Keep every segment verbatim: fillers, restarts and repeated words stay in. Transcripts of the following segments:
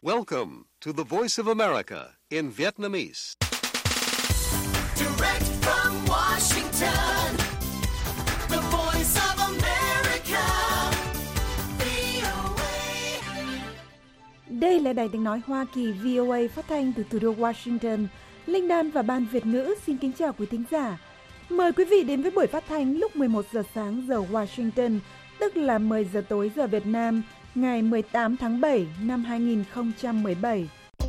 Welcome to the Voice of America in Vietnamese. Direct from Washington, the Voice of America, vê o a. Đây là Đài Tiếng Nói Hoa Kỳ vê o a phát thanh từ thủ đô Washington. Linh Đan và Ban Việt ngữ xin kính chào quý thính giả. Mời quý vị đến với buổi phát thanh lúc mười một giờ sáng giờ Washington, tức là mười giờ tối giờ Việt Nam, ngày mười tám tháng bảy năm hai nghìn không trăm mười bảy.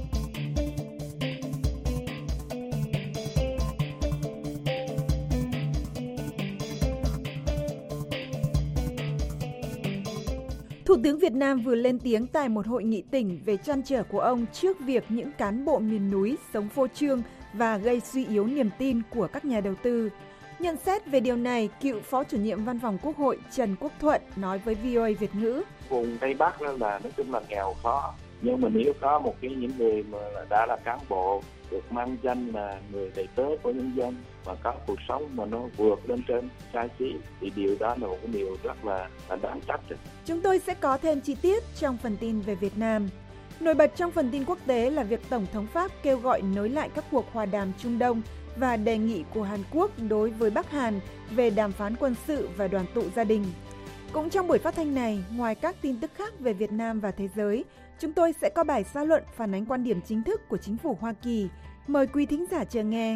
Thủ tướng Việt Nam vừa lên tiếng tại một hội nghị tỉnh về trăn trở của ông trước việc những cán bộ miền núi sống phô trương và gây suy yếu niềm tin của các nhà đầu tư. Nhận xét về điều này, cựu Phó Chủ nhiệm Văn phòng Quốc hội Trần Quốc Thuận nói với vê o a Việt ngữ. Vùng Tây Bắc là nói chung là nghèo khó, nhưng mà nếu có một cái những người mà đã là cán bộ được mang danh là người đầy tớ của nhân dân và có cuộc sống mà nó vượt lên trên xa xỉ thì điều đó là một cái điều rất là, là đáng trách. Chúng tôi sẽ có thêm chi tiết trong phần tin về Việt Nam. Nổi bật trong phần tin quốc tế là việc Tổng thống Pháp kêu gọi nối lại các cuộc hòa đàm Trung Đông và đề nghị của Hàn Quốc đối với Bắc Hàn về đàm phán quân sự và đoàn tụ gia đình. Cũng trong buổi phát thanh này, ngoài các tin tức khác về Việt Nam và thế giới, chúng tôi sẽ có bài xã luận phản ánh quan điểm chính thức của chính phủ Hoa Kỳ. Mời quý thính giả chờ nghe.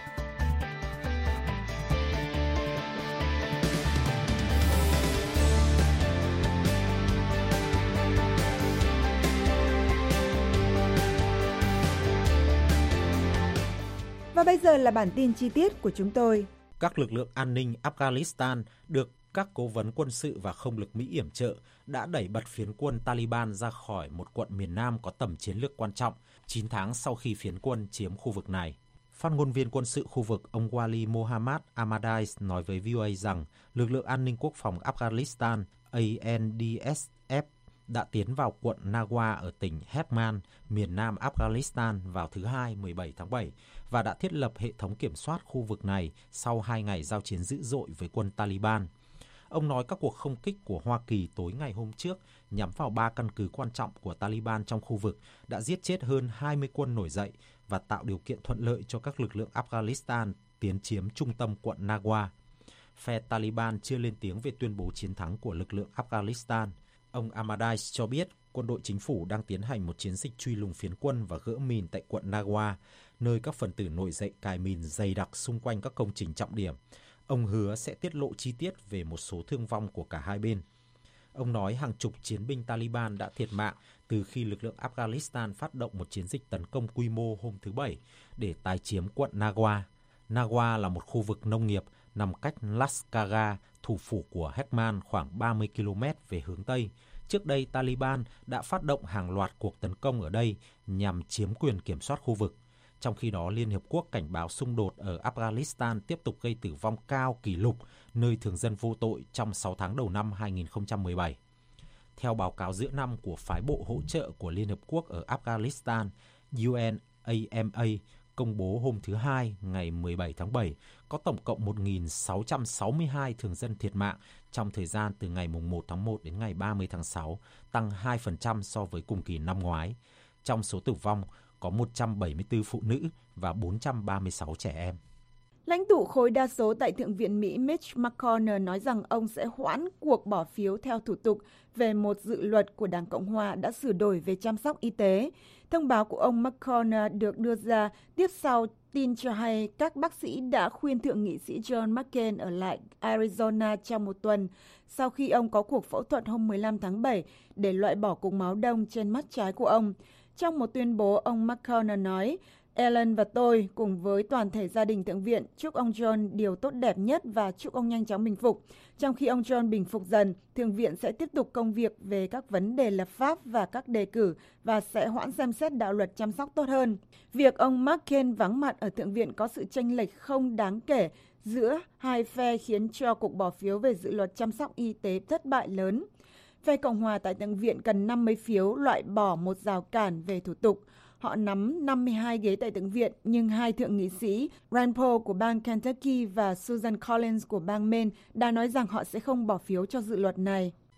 Và bây giờ là bản tin chi tiết của chúng tôi. Các lực lượng an ninh Afghanistan được các cố vấn quân sự và không lực Mỹ yểm trợ đã đẩy bật phiến quân Taliban ra khỏi một quận miền Nam có tầm chiến lược quan trọng, chín tháng sau khi phiến quân chiếm khu vực này. Phát ngôn viên quân sự khu vực ông Wali Mohammad Ahmadis nói với vê o a rằng lực lượng an ninh quốc phòng Afghanistan A N D S F đã tiến vào quận Nagwa ở tỉnh Helmand, miền nam Afghanistan vào thứ Hai mười bảy tháng bảy và đã thiết lập hệ thống kiểm soát khu vực này sau hai ngày giao chiến dữ dội với quân Taliban. Ông nói các cuộc không kích của Hoa Kỳ tối ngày hôm trước nhắm vào ba căn cứ quan trọng của Taliban trong khu vực đã giết chết hơn hai mươi quân nổi dậy và tạo điều kiện thuận lợi cho các lực lượng Afghanistan tiến chiếm trung tâm quận Nagwa. Phe Taliban chưa lên tiếng về tuyên bố chiến thắng của lực lượng Afghanistan. Ông Ahmadis cho biết quân đội chính phủ đang tiến hành một chiến dịch truy lùng phiến quân và gỡ mìn tại quận Nagwa, nơi các phần tử nổi dậy cài mìn dày đặc xung quanh các công trình trọng điểm. Ông hứa sẽ tiết lộ chi tiết về một số thương vong của cả hai bên. Ông nói hàng chục chiến binh Taliban đã thiệt mạng từ khi lực lượng Afghanistan phát động một chiến dịch tấn công quy mô hôm thứ Bảy để tái chiếm quận Nagwa. Nagwa là một khu vực nông nghiệp nằm cách Lashkargah, thủ phủ của Helmand, khoảng ba mươi ki lô mét về hướng Tây. Trước đây, Taliban đã phát động hàng loạt cuộc tấn công ở đây nhằm chiếm quyền kiểm soát khu vực. Trong khi đó, Liên Hiệp Quốc cảnh báo xung đột ở Afghanistan tiếp tục gây tử vong cao kỷ lục, nơi thường dân vô tội trong sáu tháng đầu năm hai nghìn không trăm mười bảy. Theo báo cáo giữa năm của phái bộ hỗ trợ của Liên Hợp Quốc ở Afghanistan, U N A M A, công bố hôm thứ Hai ngày mười bảy tháng bảy, có tổng cộng một nghìn sáu trăm sáu mươi hai thường dân thiệt mạng trong thời gian từ ngày một tháng một đến ngày ba mươi tháng sáu, tăng hai phần trăm so với cùng kỳ năm ngoái. Trong số tử vong có một trăm bảy mươi tư phụ nữ và bốn trăm ba mươi sáu trẻ em. Lãnh tụ khối đa số tại Thượng viện Mỹ Mitch McConnell nói rằng ông sẽ hoãn cuộc bỏ phiếu theo thủ tục về một dự luật của Đảng Cộng Hòa đã sửa đổi về chăm sóc y tế. Thông báo của ông McConnell được đưa ra tiếp sau tin cho hay các bác sĩ đã khuyên Thượng nghị sĩ John McCain ở lại Arizona trong một tuần sau khi ông có cuộc phẫu thuật hôm mười lăm tháng bảy để loại bỏ cục máu đông trên mắt trái của ông. Trong một tuyên bố, ông McConnell nói, Ellen và tôi cùng với toàn thể gia đình Thượng viện chúc ông John điều tốt đẹp nhất và chúc ông nhanh chóng bình phục. Trong khi ông John bình phục dần, Thượng viện sẽ tiếp tục công việc về các vấn đề lập pháp và các đề cử và sẽ hoãn xem xét đạo luật chăm sóc tốt hơn. Việc ông McCain vắng mặt ở Thượng viện có sự chênh lệch không đáng kể giữa hai phe khiến cho cuộc bỏ phiếu về dự luật chăm sóc y tế thất bại lớn. Phe Cộng hòa tại Thượng viện cần năm mươi phiếu loại bỏ một rào cản về thủ tục. Họ nắm năm mươi hai ghế tại Thượng viện, nhưng hai thượng nghị sĩ Rand Paul của bang Kentucky và Susan Collins của bang Maine đã nói rằng họ sẽ không bỏ phiếu cho dự luật này.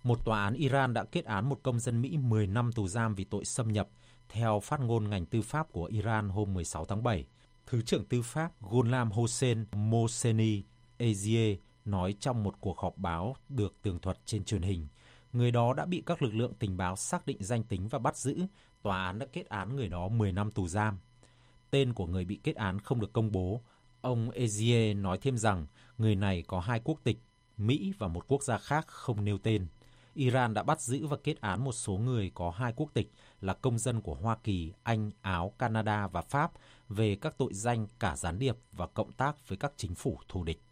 Một tòa án Iran đã kết án một công dân Mỹ mười năm tù giam vì tội xâm nhập, theo phát ngôn ngành tư pháp của Iran hôm mười sáu tháng bảy. Thứ trưởng tư pháp Ghulam Hossein Mohseni Ezieh nói trong một cuộc họp báo được tường thuật trên truyền hình. Người đó đã bị các lực lượng tình báo xác định danh tính và bắt giữ. Tòa án đã kết án người đó mười năm tù giam. Tên của người bị kết án không được công bố. Ông Ezieh nói thêm rằng người này có hai quốc tịch, Mỹ và một quốc gia khác không nêu tên. Iran đã bắt giữ và kết án một số người có hai quốc tịch là công dân của Hoa Kỳ, Anh, Áo, Canada và Pháp về các tội danh cả gián điệp và cộng tác với các chính phủ thù địch.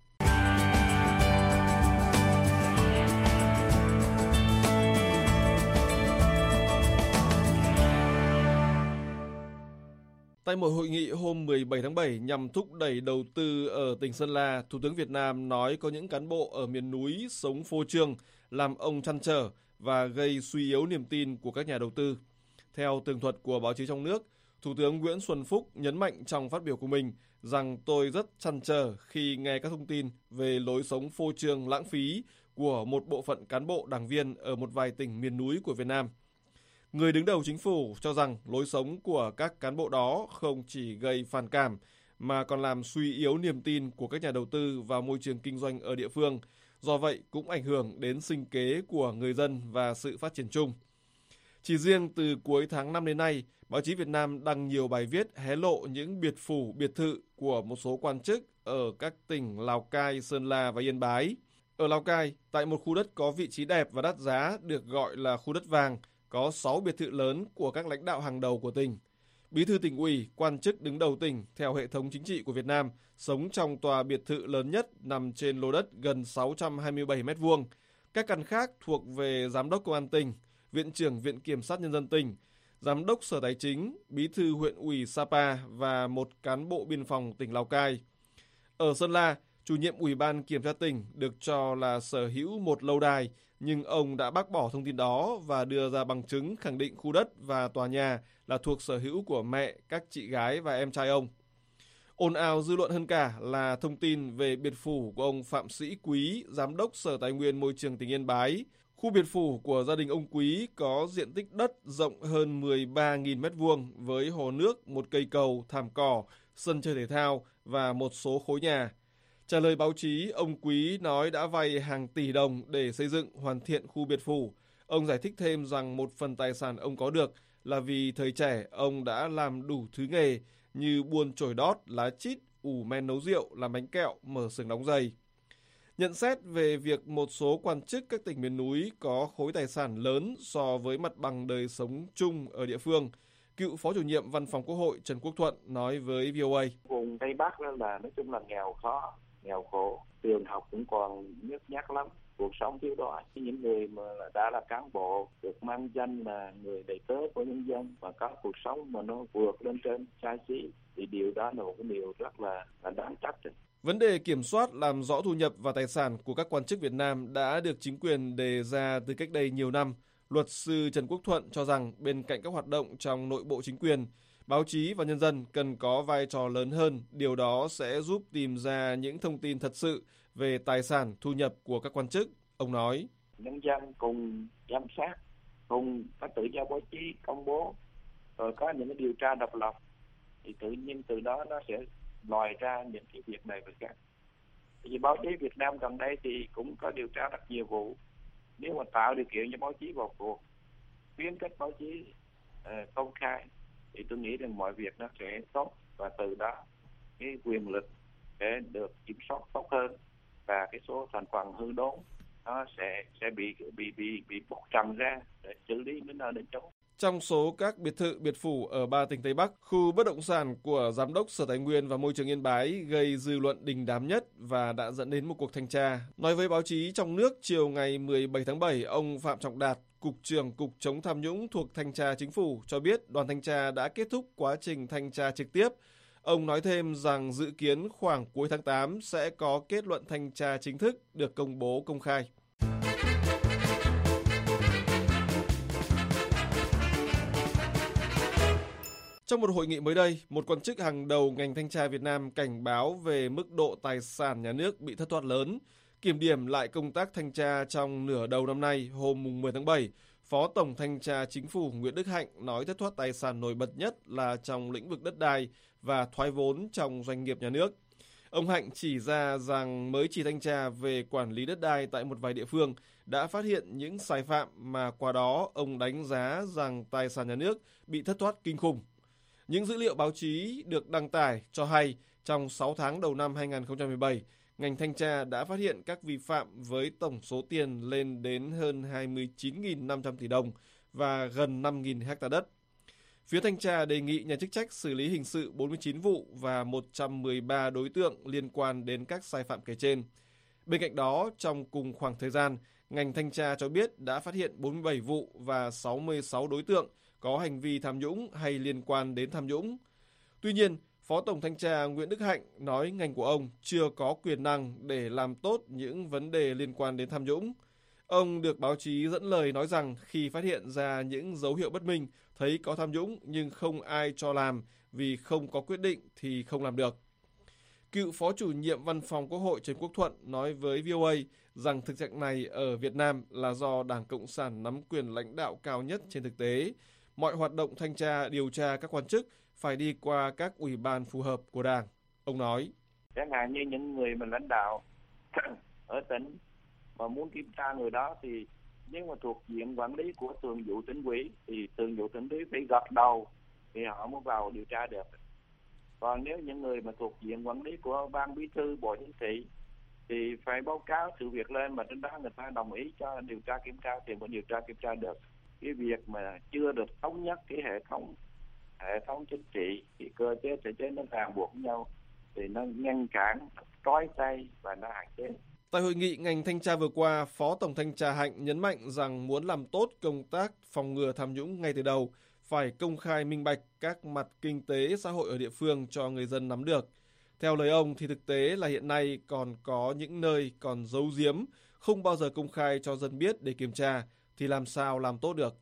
Tại một hội nghị hôm mười bảy tháng bảy nhằm thúc đẩy đầu tư ở tỉnh Sơn La, Thủ tướng Việt Nam nói có những cán bộ ở miền núi sống phô trương, làm ông trăn trở và gây suy yếu niềm tin của các nhà đầu tư. Theo tường thuật của báo chí trong nước, Thủ tướng Nguyễn Xuân Phúc nhấn mạnh trong phát biểu của mình rằng tôi rất trăn trở khi nghe các thông tin về lối sống phô trương lãng phí của một bộ phận cán bộ đảng viên ở một vài tỉnh miền núi của Việt Nam. Người đứng đầu chính phủ cho rằng lối sống của các cán bộ đó không chỉ gây phản cảm mà còn làm suy yếu niềm tin của các nhà đầu tư vào môi trường kinh doanh ở địa phương, do vậy cũng ảnh hưởng đến sinh kế của người dân và sự phát triển chung. Chỉ riêng từ cuối tháng năm đến nay, báo chí Việt Nam đăng nhiều bài viết hé lộ những biệt phủ, biệt thự của một số quan chức ở các tỉnh Lào Cai, Sơn La và Yên Bái. Ở Lào Cai, tại một khu đất có vị trí đẹp và đắt giá được gọi là khu đất vàng, có sáu biệt thự lớn của các lãnh đạo hàng đầu của tỉnh. Bí thư tỉnh ủy, quan chức đứng đầu tỉnh theo hệ thống chính trị của Việt Nam sống trong tòa biệt thự lớn nhất nằm trên lô đất gần sáu trăm hai mươi bảy mét vuông. Các căn khác thuộc về Giám đốc Công an tỉnh, Viện trưởng Viện Kiểm sát Nhân dân tỉnh, Giám đốc Sở Tài chính, Bí thư huyện ủy Sapa và một cán bộ biên phòng tỉnh Lào Cai. Ở Sơn La, chủ nhiệm Ủy ban Kiểm tra tỉnh được cho là sở hữu một lâu đài, nhưng ông đã bác bỏ thông tin đó và đưa ra bằng chứng khẳng định khu đất và tòa nhà là thuộc sở hữu của mẹ, các chị gái và em trai ông. Ồn ào dư luận hơn cả là thông tin về biệt phủ của ông Phạm Sĩ Quý, Giám đốc Sở Tài nguyên Môi trường tỉnh Yên Bái. Khu biệt phủ của gia đình ông Quý có diện tích đất rộng hơn mười ba nghìn mét vuông với hồ nước, một cây cầu, thảm cỏ, sân chơi thể thao và một số khối nhà. Trả lời báo chí, ông Quý nói đã vay hàng tỷ đồng để xây dựng hoàn thiện khu biệt phủ. Ông giải thích thêm rằng một phần tài sản ông có được là vì thời trẻ ông đã làm đủ thứ nghề như buôn chổi đót, lá chít, ủ men nấu rượu, làm bánh kẹo, mở xưởng đóng giày. Nhận xét về việc một số quan chức các tỉnh miền núi có khối tài sản lớn so với mặt bằng đời sống chung ở địa phương, cựu Phó chủ nhiệm Văn phòng Quốc hội Trần Quốc Thuận nói với vê o a. Vùng Tây Bắc đó là nói chung là nghèo khó, nghèo khổ, trường học cũng còn nhếch nhác lắm, cuộc sống thiếu đói. Những người mà đã là cán bộ được mang danh là người đầy tớ của nhân dân và có cuộc sống mà nó vượt lên trên xa xỉ thì điều đó là một cái điều rất là, là đáng trách. Vấn đề kiểm soát làm rõ thu nhập và tài sản của các quan chức Việt Nam đã được chính quyền đề ra từ cách đây nhiều năm. Luật sư Trần Quốc Thuận cho rằng bên cạnh các hoạt động trong nội bộ chính quyền, báo chí và nhân dân cần có vai trò lớn hơn. Điều đó sẽ giúp tìm ra những thông tin thật sự về tài sản, thu nhập của các quan chức. Ông nói, nhân dân cùng giám sát, cùng có tự do báo chí công bố, rồi có những cái điều tra độc lập, thì tự nhiên từ đó nó sẽ lòi ra những cái việc này và khác. Vì báo chí Việt Nam gần đây thì cũng có điều tra rất nhiều vụ. Nếu mà tạo điều kiện cho báo chí vào cuộc, khuyến khích báo chí uh, công khai, thì tôi nghĩ rằng mọi việc nó sẽ tốt và từ đó cái quyền lực sẽ được kiểm soát tốt hơn và cái số thành phần hư đốn nó sẽ sẽ bị bị bị bị bóc trần ra để xử lý đến nơi đến chỗ. Trong số các biệt thự, biệt phủ ở ba tỉnh Tây Bắc, khu bất động sản của Giám đốc Sở Tài nguyên và Môi trường Yên Bái gây dư luận đình đám nhất và đã dẫn đến một cuộc thanh tra. Nói với báo chí trong nước chiều ngày mười bảy tháng bảy, ông Phạm Trọng Đạt, Cục trưởng Cục chống tham nhũng thuộc Thanh tra Chính phủ cho biết đoàn thanh tra đã kết thúc quá trình thanh tra trực tiếp. Ông nói thêm rằng dự kiến khoảng cuối tháng tám sẽ có kết luận thanh tra chính thức được công bố công khai. Trong một hội nghị mới đây, một quan chức hàng đầu ngành thanh tra Việt Nam cảnh báo về mức độ tài sản nhà nước bị thất thoát lớn. Kiểm điểm lại công tác thanh tra trong nửa đầu năm nay, hôm mười tháng bảy, Phó Tổng Thanh tra Chính phủ Nguyễn Đức Hạnh nói thất thoát tài sản nổi bật nhất là trong lĩnh vực đất đai và thoái vốn trong doanh nghiệp nhà nước. Ông Hạnh chỉ ra rằng mới chỉ thanh tra về quản lý đất đai tại một vài địa phương đã phát hiện những sai phạm mà qua đó ông đánh giá rằng tài sản nhà nước bị thất thoát kinh khủng. Những dữ liệu báo chí được đăng tải cho hay trong sáu tháng đầu năm hai nghìn không trăm mười bảy, ngành thanh tra đã phát hiện các vi phạm với tổng số tiền lên đến hơn hai mươi chín nghìn năm trăm tỷ đồng và gần năm nghìn ha đất. Phía thanh tra đề nghị nhà chức trách xử lý hình sự bốn mươi chín vụ và một trăm mười ba đối tượng liên quan đến các sai phạm kể trên. Bên cạnh đó, trong cùng khoảng thời gian, ngành thanh tra cho biết đã phát hiện bốn mươi bảy vụ và sáu mươi sáu đối tượng có hành vi tham nhũng hay liên quan đến tham nhũng. Tuy nhiên, Phó Tổng Thanh tra Nguyễn Đức Hạnh nói ngành của ông chưa có quyền năng để làm tốt những vấn đề liên quan đến tham nhũng. Ông được báo chí dẫn lời nói rằng khi phát hiện ra những dấu hiệu bất minh, thấy có tham nhũng nhưng không ai cho làm vì không có quyết định thì không làm được. Cựu Phó Chủ nhiệm Văn phòng Quốc hội Trần Quốc Thuận nói với vê o a rằng thực trạng này ở Việt Nam là do Đảng Cộng sản nắm quyền lãnh đạo cao nhất trên thực tế. Mọi hoạt động thanh tra, điều tra các quan chức phải đi qua các ủy ban phù hợp của Đảng. Ông nói, chẳng hạn như những người mà lãnh đạo ở tỉnh mà muốn kiểm tra người đó thì nếu mà thuộc diện quản lý của thường vụ tỉnh ủy thì thường vụ tỉnh ủy phải gật đầu thì họ mới vào điều tra được. Còn nếu những người mà thuộc diện quản lý của ban bí thư Bộ Chính trị thì phải báo cáo sự việc lên mà trên đó người ta đồng ý cho điều tra kiểm tra thì mới điều tra kiểm tra được. Cái việc mà chưa được thống nhất cái hệ thống hệ thống chính trị thì cơ chế thể chế nó ràng buộc nhau thì nó ngăn cản, trói tay và nó hạn chế. Tại hội nghị ngành thanh tra vừa qua, Phó Tổng Thanh tra Hạnh nhấn mạnh rằng muốn làm tốt công tác phòng ngừa tham nhũng ngay từ đầu, phải công khai minh bạch các mặt kinh tế xã hội ở địa phương cho người dân nắm được. Theo lời ông thì thực tế là hiện nay còn có những nơi còn giấu giếm, không bao giờ công khai cho dân biết để kiểm tra, thì làm sao làm tốt được.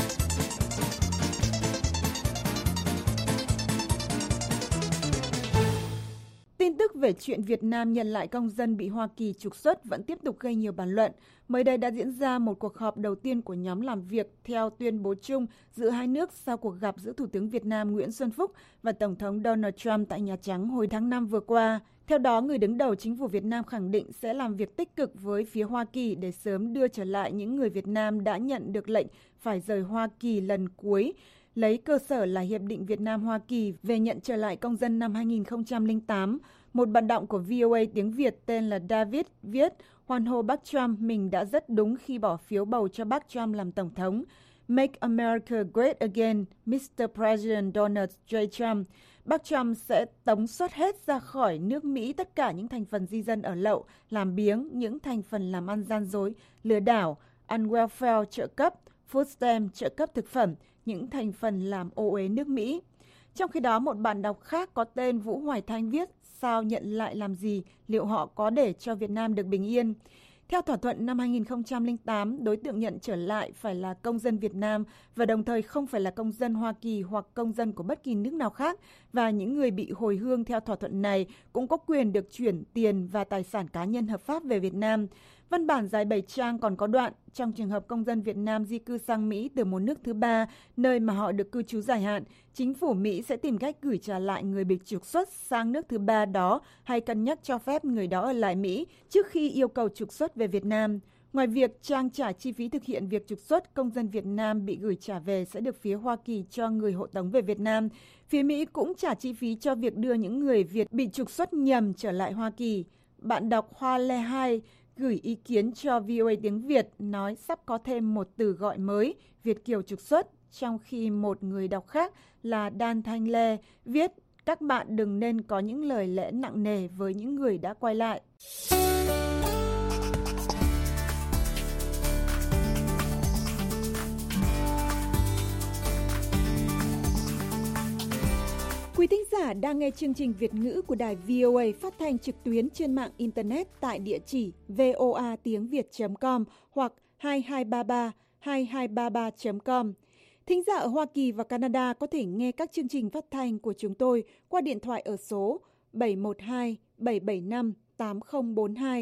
Tin tức về chuyện Việt Nam nhận lại công dân bị Hoa Kỳ trục xuất vẫn tiếp tục gây nhiều bàn luận. Mới đây đã diễn ra một cuộc họp đầu tiên của nhóm làm việc theo tuyên bố chung giữa hai nước sau cuộc gặp giữa Thủ tướng Việt Nam Nguyễn Xuân Phúc và Tổng thống Donald Trump tại Nhà Trắng hồi tháng năm vừa qua. Theo đó, người đứng đầu chính phủ Việt Nam khẳng định sẽ làm việc tích cực với phía Hoa Kỳ để sớm đưa trở lại những người Việt Nam đã nhận được lệnh phải rời Hoa Kỳ lần cuối, lấy cơ sở là Hiệp định Việt Nam-Hoa Kỳ về nhận trở lại công dân năm hai nghìn không trăm lẻ tám. Một bạn đọc của vê o a tiếng Việt tên là David viết, hoan hô bác Trump, mình đã rất đúng khi bỏ phiếu bầu cho bác Trump làm Tổng thống. Make America Great Again, mít tơ President Donald J. Trump. Bác Trump sẽ tống xuất hết ra khỏi nước Mỹ tất cả những thành phần di dân ở lậu, làm biếng, những thành phần làm ăn gian dối, lừa đảo, ăn welfare, trợ cấp, food stamp, trợ cấp thực phẩm, những thành phần làm ô uế nước Mỹ. Trong khi đó, một bạn đọc khác có tên Vũ Hoài Thanh viết, sao nhận lại làm gì, liệu họ có để cho Việt Nam được bình yên? Theo thỏa thuận năm hai nghìn không trăm lẻ tám, đối tượng nhận trở lại phải là công dân Việt Nam và đồng thời không phải là công dân Hoa Kỳ hoặc công dân của bất kỳ nước nào khác. Và những người bị hồi hương theo thỏa thuận này cũng có quyền được chuyển tiền và tài sản cá nhân hợp pháp về Việt Nam. Văn bản dài bảy trang còn có đoạn, trong trường hợp công dân Việt Nam di cư sang Mỹ từ một nước thứ ba, nơi mà họ được cư trú dài hạn, chính phủ Mỹ sẽ tìm cách gửi trả lại người bị trục xuất sang nước thứ ba đó hay cân nhắc cho phép người đó ở lại Mỹ trước khi yêu cầu trục xuất về Việt Nam. Ngoài việc trang trả chi phí thực hiện việc trục xuất, công dân Việt Nam bị gửi trả về sẽ được phía Hoa Kỳ cho người hộ tống về Việt Nam. Phía Mỹ cũng trả chi phí cho việc đưa những người Việt bị trục xuất nhầm trở lại Hoa Kỳ. Bạn đọc Hoa Lê hai gửi ý kiến cho vê o a tiếng Việt nói sắp có thêm một từ gọi mới, Việt kiều trục xuất, trong khi một người đọc khác là Đan Thanh Lê viết các bạn đừng nên có những lời lẽ nặng nề với những người đã quay lại. Quý thính giả đang nghe chương trình Việt ngữ của đài vê o a phát thanh trực tuyến trên mạng Internet tại địa chỉ voa tiếng việt chấm com hoặc hai hai ba ba hai hai ba ba chấm com. Thính giả ở Hoa Kỳ và Canada có thể nghe các chương trình phát thanh của chúng tôi qua điện thoại ở số bảy một hai bảy bảy năm tám không bốn hai,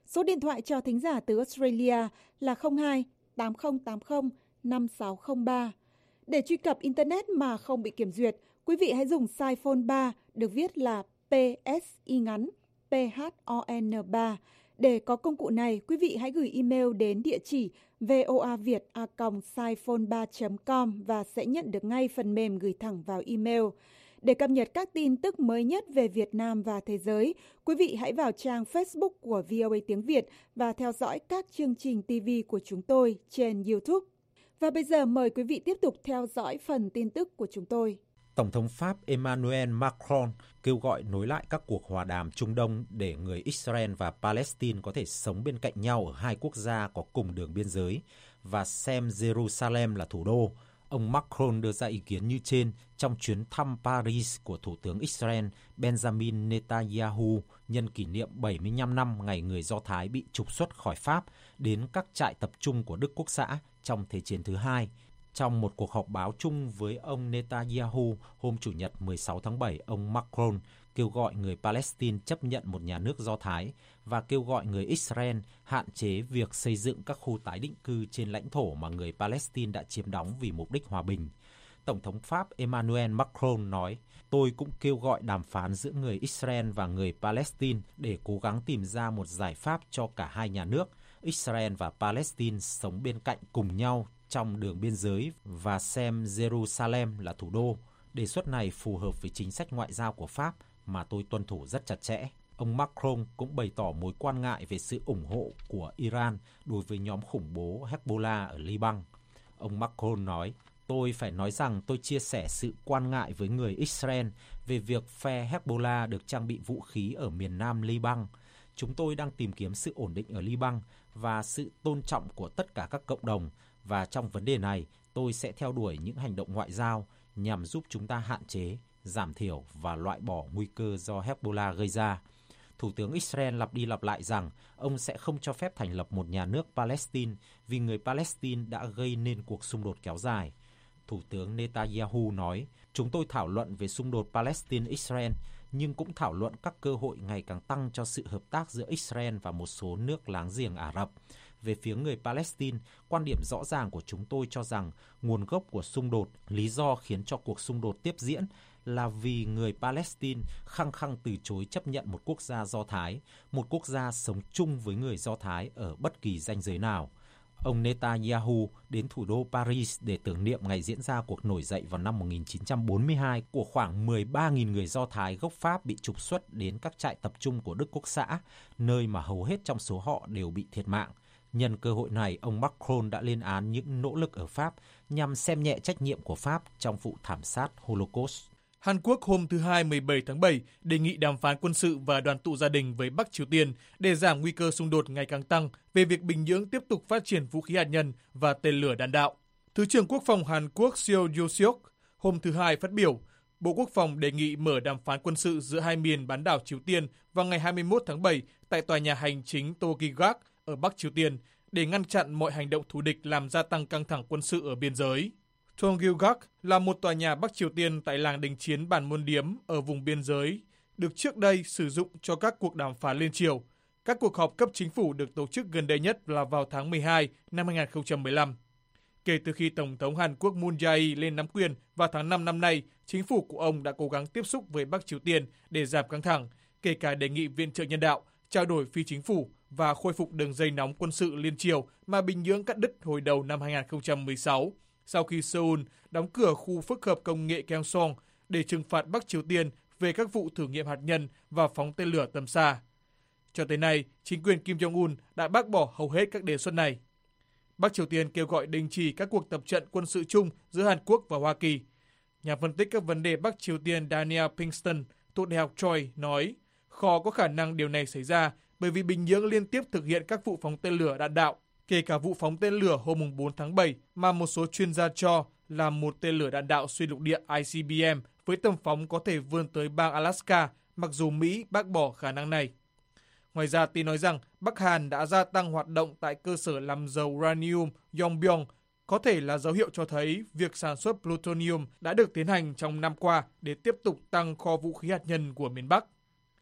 Số điện thoại cho thính giả từ Australia là không hai tám không tám không năm sáu không ba. Để truy cập Internet mà không bị kiểm duyệt, quý vị hãy dùng Siphone ba, được viết là pê ét i ngắn, pê hát o en ba. Để có công cụ này, quý vị hãy gửi email đến địa chỉ voaviet a còng siphone ba chấm com và sẽ nhận được ngay phần mềm gửi thẳng vào email. Để cập nhật các tin tức mới nhất về Việt Nam và thế giới, quý vị hãy vào trang Facebook của vê o a tiếng Việt và theo dõi các chương trình ti vi của chúng tôi trên YouTube. Và bây giờ mời quý vị tiếp tục theo dõi phần tin tức của chúng tôi. Tổng thống Pháp Emmanuel Macron kêu gọi nối lại các cuộc hòa đàm Trung Đông để người Israel và Palestine có thể sống bên cạnh nhau ở hai quốc gia có cùng đường biên giới và xem Jerusalem là thủ đô. Ông Macron đưa ra ý kiến như trên trong chuyến thăm Paris của Thủ tướng Israel Benjamin Netanyahu nhân kỷ niệm bảy mươi lăm năm ngày người Do Thái bị trục xuất khỏi Pháp đến các trại tập trung của Đức Quốc xã trong Thế chiến thứ hai. Trong một cuộc họp báo chung với ông Netanyahu hôm Chủ nhật mười sáu tháng bảy, ông Macron kêu gọi người Palestine chấp nhận một nhà nước Do Thái và kêu gọi người Israel hạn chế việc xây dựng các khu tái định cư trên lãnh thổ mà người Palestine đã chiếm đóng vì mục đích hòa bình. Tổng thống Pháp Emmanuel Macron nói, tôi cũng kêu gọi đàm phán giữa người Israel và người Palestine để cố gắng tìm ra một giải pháp cho cả hai nhà nước, Israel và Palestine sống bên cạnh cùng nhau trong đường biên giới và xem Jerusalem là thủ đô. Đề xuất này phù hợp với chính sách ngoại giao của Pháp mà tôi tuân thủ rất chặt chẽ. Ông Macron cũng bày tỏ mối quan ngại về sự ủng hộ của Iran đối với nhóm khủng bố Hezbollah ở Liban. Ông Macron nói, tôi phải nói rằng tôi chia sẻ sự quan ngại với người Israel về việc phe Hezbollah được trang bị vũ khí ở miền nam Liban. Chúng tôi đang tìm kiếm sự ổn định ở Liban và sự tôn trọng của tất cả các cộng đồng, và trong vấn đề này tôi sẽ theo đuổi những hành động ngoại giao nhằm giúp chúng ta hạn chế, giảm thiểu và loại bỏ nguy cơ do Hezbollah gây ra. Thủ tướng Israel lặp đi lặp lại rằng ông sẽ không cho phép thành lập một nhà nước Palestine vì người Palestine đã gây nên cuộc xung đột kéo dài. Thủ tướng Netanyahu nói, chúng tôi thảo luận về xung đột Palestine-Israel, nhưng cũng thảo luận các cơ hội ngày càng tăng cho sự hợp tác giữa Israel và một số nước láng giềng Ả Rập. Về phía người Palestine, quan điểm rõ ràng của chúng tôi cho rằng nguồn gốc của xung đột, lý do khiến cho cuộc xung đột tiếp diễn là vì người Palestine khăng khăng từ chối chấp nhận một quốc gia Do Thái, một quốc gia sống chung với người Do Thái ở bất kỳ ranh giới nào. Ông Netanyahu đến thủ đô Paris để tưởng niệm ngày diễn ra cuộc nổi dậy vào năm một nghìn chín trăm bốn mươi hai của khoảng mười ba nghìn người Do Thái gốc Pháp bị trục xuất đến các trại tập trung của Đức Quốc xã, nơi mà hầu hết trong số họ đều bị thiệt mạng. Nhân cơ hội này, ông Macron đã lên án những nỗ lực ở Pháp nhằm xem nhẹ trách nhiệm của Pháp trong vụ thảm sát Holocaust. Hàn Quốc hôm thứ Hai mười bảy tháng bảy đề nghị đàm phán quân sự và đoàn tụ gia đình với Bắc Triều Tiên để giảm nguy cơ xung đột ngày càng tăng về việc Bình Nhưỡng tiếp tục phát triển vũ khí hạt nhân và tên lửa đạn đạo. Thứ trưởng Quốc phòng Hàn Quốc Seo Yo-seok hôm thứ Hai phát biểu, Bộ Quốc phòng đề nghị mở đàm phán quân sự giữa hai miền bán đảo Triều Tiên vào ngày hai mươi mốt tháng bảy tại tòa nhà hành chính Togiak ở Bắc Triều Tiên để ngăn chặn mọi hành động thù địch làm gia tăng căng thẳng quân sự ở biên giới. Togiak là một tòa nhà Bắc Triều Tiên tại làng đình chiến Bản Môn Điếm ở vùng biên giới, được trước đây sử dụng cho các cuộc đàm phán liên triều. Các cuộc họp cấp chính phủ được tổ chức gần đây nhất là vào tháng mười hai năm hai nghìn không trăm mười lăm. Kể từ khi Tổng thống Hàn Quốc Moon Jae-in lên nắm quyền vào tháng năm năm nay, chính phủ của ông đã cố gắng tiếp xúc với Bắc Triều Tiên để giảm căng thẳng, kể cả đề nghị viện trợ nhân đạo, trao đổi phi chính phủ và khôi phục đường dây nóng quân sự liên triều mà Bình Nhưỡng cắt đứt hồi đầu năm hai nghìn không trăm mười sáu, sau khi Seoul đóng cửa khu phức hợp công nghệ Kaesong để trừng phạt Bắc Triều Tiên về các vụ thử nghiệm hạt nhân và phóng tên lửa tầm xa. Cho tới nay, chính quyền Kim Jong-un đã bác bỏ hầu hết các đề xuất này. Bắc Triều Tiên kêu gọi đình chỉ các cuộc tập trận quân sự chung giữa Hàn Quốc và Hoa Kỳ. Nhà phân tích các vấn đề Bắc Triều Tiên Daniel Pinkston thuộc Đại học Troy nói, khó có khả năng điều này xảy ra bởi vì Bình Nhưỡng liên tiếp thực hiện các vụ phóng tên lửa đạn đạo, kể cả vụ phóng tên lửa hôm bốn tháng bảy mà một số chuyên gia cho là một tên lửa đạn đạo xuyên lục địa I C B M với tầm phóng có thể vươn tới bang Alaska, mặc dù Mỹ bác bỏ khả năng này. Ngoài ra, tin nói rằng Bắc Hàn đã gia tăng hoạt động tại cơ sở làm dầu uranium Yongbyon, có thể là dấu hiệu cho thấy việc sản xuất plutonium đã được tiến hành trong năm qua để tiếp tục tăng kho vũ khí hạt nhân của miền Bắc.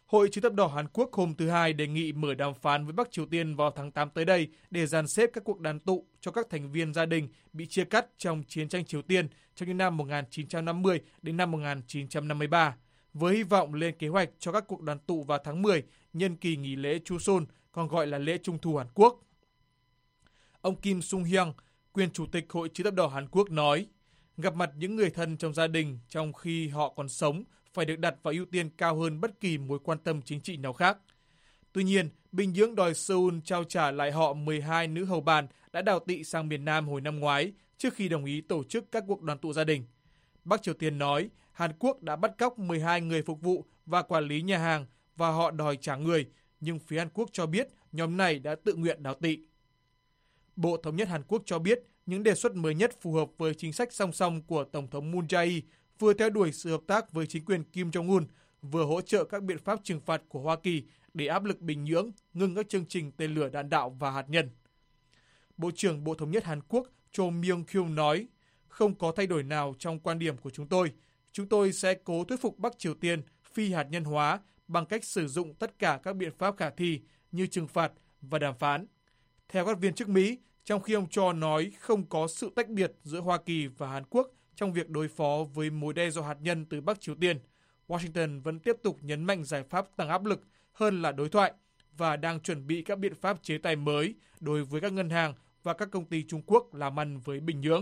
Hội Chữ thập đỏ Hàn Quốc hôm thứ Hai đề nghị mở đàm phán với Bắc Triều Tiên vào tháng tám tới đây để dàn xếp các cuộc đoàn tụ cho các thành viên gia đình bị chia cắt trong chiến tranh Triều Tiên trong những năm một nghìn chín trăm năm mươi đến năm một nghìn chín trăm năm mươi ba, với hy vọng lên kế hoạch cho các cuộc đoàn tụ vào tháng mười nhân kỳ nghỉ lễ Chuseon, còn gọi là lễ Trung thu Hàn Quốc. Ông Kim Sung-hyang, quyền chủ tịch Hội Chữ thập đỏ Hàn Quốc nói, gặp mặt những người thân trong gia đình trong khi họ còn sống phải được đặt vào ưu tiên cao hơn bất kỳ mối quan tâm chính trị nào khác. Tuy nhiên, Bình Nhưỡng đòi Seoul trao trả lại họ mười hai nữ hầu bàn đã đào tị sang miền Nam hồi năm ngoái trước khi đồng ý tổ chức các cuộc đoàn tụ gia đình. Bắc Triều Tiên nói Hàn Quốc đã bắt cóc mười hai người phục vụ và quản lý nhà hàng và họ đòi trả người, nhưng phía Hàn Quốc cho biết nhóm này đã tự nguyện đào tị. Bộ Thống nhất Hàn Quốc cho biết những đề xuất mới nhất phù hợp với chính sách song song của Tổng thống Moon Jae-in, vừa theo đuổi sự hợp tác với chính quyền Kim Jong-un, vừa hỗ trợ các biện pháp trừng phạt của Hoa Kỳ để áp lực Bình Nhưỡng ngừng các chương trình tên lửa đạn đạo và hạt nhân. Bộ trưởng Bộ Thống nhất Hàn Quốc Cho Myung-kyung nói, không có thay đổi nào trong quan điểm của chúng tôi. Chúng tôi sẽ cố thuyết phục Bắc Triều Tiên phi hạt nhân hóa bằng cách sử dụng tất cả các biện pháp khả thi như trừng phạt và đàm phán. Theo các viên chức Mỹ, trong khi ông Cho nói không có sự tách biệt giữa Hoa Kỳ và Hàn Quốc trong việc đối phó với mối đe dọa hạt nhân từ Bắc Triều Tiên, Washington vẫn tiếp tục nhấn mạnh giải pháp tăng áp lực hơn là đối thoại và đang chuẩn bị các biện pháp chế tài mới đối với các ngân hàng và các công ty Trung Quốc làm ăn với Bình Nhưỡng.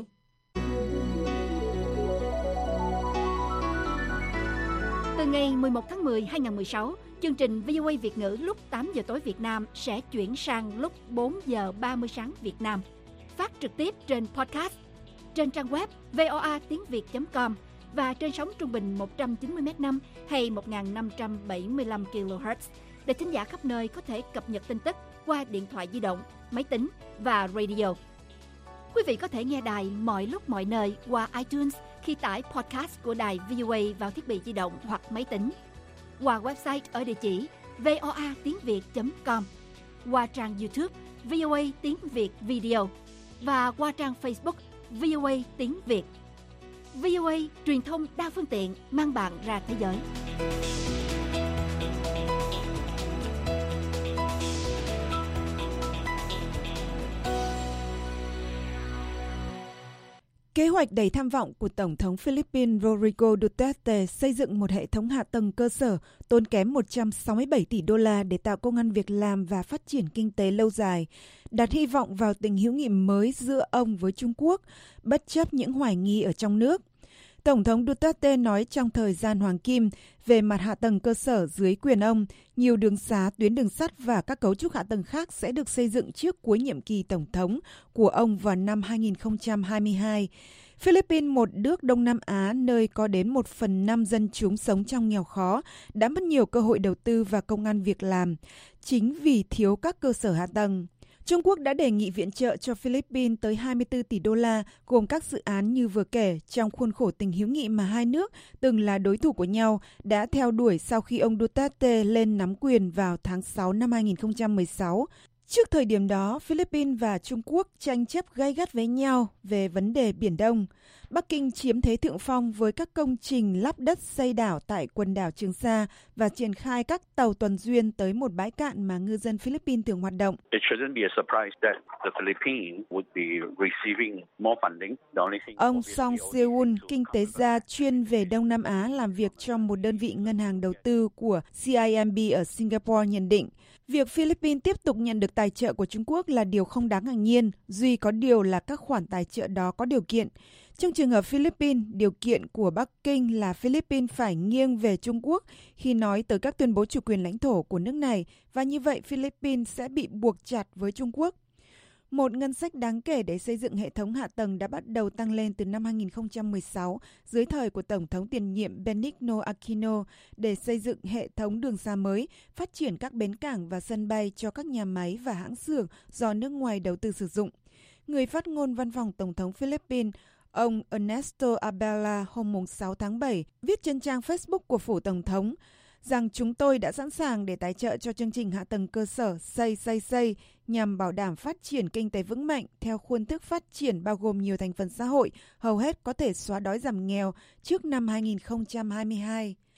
Từ ngày mười một tháng mười hai nghìn mười sáu, chương trình vê o a Việt ngữ lúc tám giờ tối Việt Nam sẽ chuyển sang lúc bốn giờ ba mươi sáng Việt Nam. Phát trực tiếp trên podcast, trên trang web voa tiếng việt chấm com và trên sóng trung bình một trăm chín mươi mét năm hay một nghìn năm trăm bảy mươi lăm ki lô héc để thính giả khắp nơi có thể cập nhật tin tức qua điện thoại di động, máy tính và radio. Quý vị có thể nghe đài mọi lúc mọi nơi qua iTunes khi tải podcast của đài vê o a vào thiết bị di động hoặc máy tính, qua website ở địa chỉ voa tiếng việt chấm com, qua trang YouTube vê o a tiếng Việt Video và qua trang Facebook vê o a tiếng Việt. vê o a truyền thông đa phương tiện mang bạn ra thế giới. Kế hoạch đầy tham vọng của Tổng thống Philippines Rodrigo Duterte xây dựng một hệ thống hạ tầng cơ sở tốn kém một trăm sáu mươi bảy tỷ đô la để tạo công ăn việc làm và phát triển kinh tế lâu dài, đặt hy vọng vào tình hữu nghị mới giữa ông với Trung Quốc, bất chấp những hoài nghi ở trong nước. Tổng thống Duterte nói trong thời gian hoàng kim, về mặt hạ tầng cơ sở dưới quyền ông, nhiều đường xá, tuyến đường sắt và các cấu trúc hạ tầng khác sẽ được xây dựng trước cuối nhiệm kỳ tổng thống của ông vào năm hai nghìn không trăm hai mươi hai. Philippines, một nước Đông Nam Á nơi có đến một phần năm dân chúng sống trong nghèo khó, đã mất nhiều cơ hội đầu tư và công ăn việc làm, chính vì thiếu các cơ sở hạ tầng. Trung Quốc đã đề nghị viện trợ cho Philippines tới hai mươi tư tỷ đô la, gồm các dự án như vừa kể trong khuôn khổ tình hữu nghị mà hai nước từng là đối thủ của nhau đã theo đuổi sau khi ông Duterte lên nắm quyền vào tháng sáu năm hai nghìn không trăm mười sáu. Trước thời điểm đó, Philippines và Trung Quốc tranh chấp gay gắt với nhau về vấn đề Biển Đông. Bắc Kinh chiếm thế thượng phong với các công trình lắp đất xây đảo tại quần đảo Trường Sa và triển khai các tàu tuần duyên tới một bãi cạn mà ngư dân Philippines thường hoạt động. Ông Song Seul, kinh tế gia chuyên về Đông Nam Á làm việc trong một đơn vị ngân hàng đầu tư của xê i em bê ở Singapore nhận định, việc Philippines tiếp tục nhận được tài trợ của Trung Quốc là điều không đáng ngạc nhiên, duy có điều là các khoản tài trợ đó có điều kiện. Trong trường hợp Philippines, điều kiện của Bắc Kinh là Philippines phải nghiêng về Trung Quốc khi nói tới các tuyên bố chủ quyền lãnh thổ của nước này, và như vậy Philippines sẽ bị buộc chặt với Trung Quốc. Một ngân sách đáng kể để xây dựng hệ thống hạ tầng đã bắt đầu tăng lên từ năm hai nghìn không trăm mười sáu dưới thời của Tổng thống tiền nhiệm Benigno Aquino để xây dựng hệ thống đường xa mới, phát triển các bến cảng và sân bay cho các nhà máy và hãng xưởng do nước ngoài đầu tư sử dụng. Người phát ngôn văn phòng Tổng thống Philippines, ông Ernesto Abela hôm sáu tháng bảy viết trên trang Facebook của phủ Tổng thống rằng chúng tôi đã sẵn sàng để tài trợ cho chương trình hạ tầng cơ sở xây xây xây nhằm bảo đảm phát triển kinh tế vững mạnh theo khuôn thức phát triển bao gồm nhiều thành phần xã hội, hầu hết có thể xóa đói giảm nghèo trước năm hai nghìn không trăm hai mươi hai.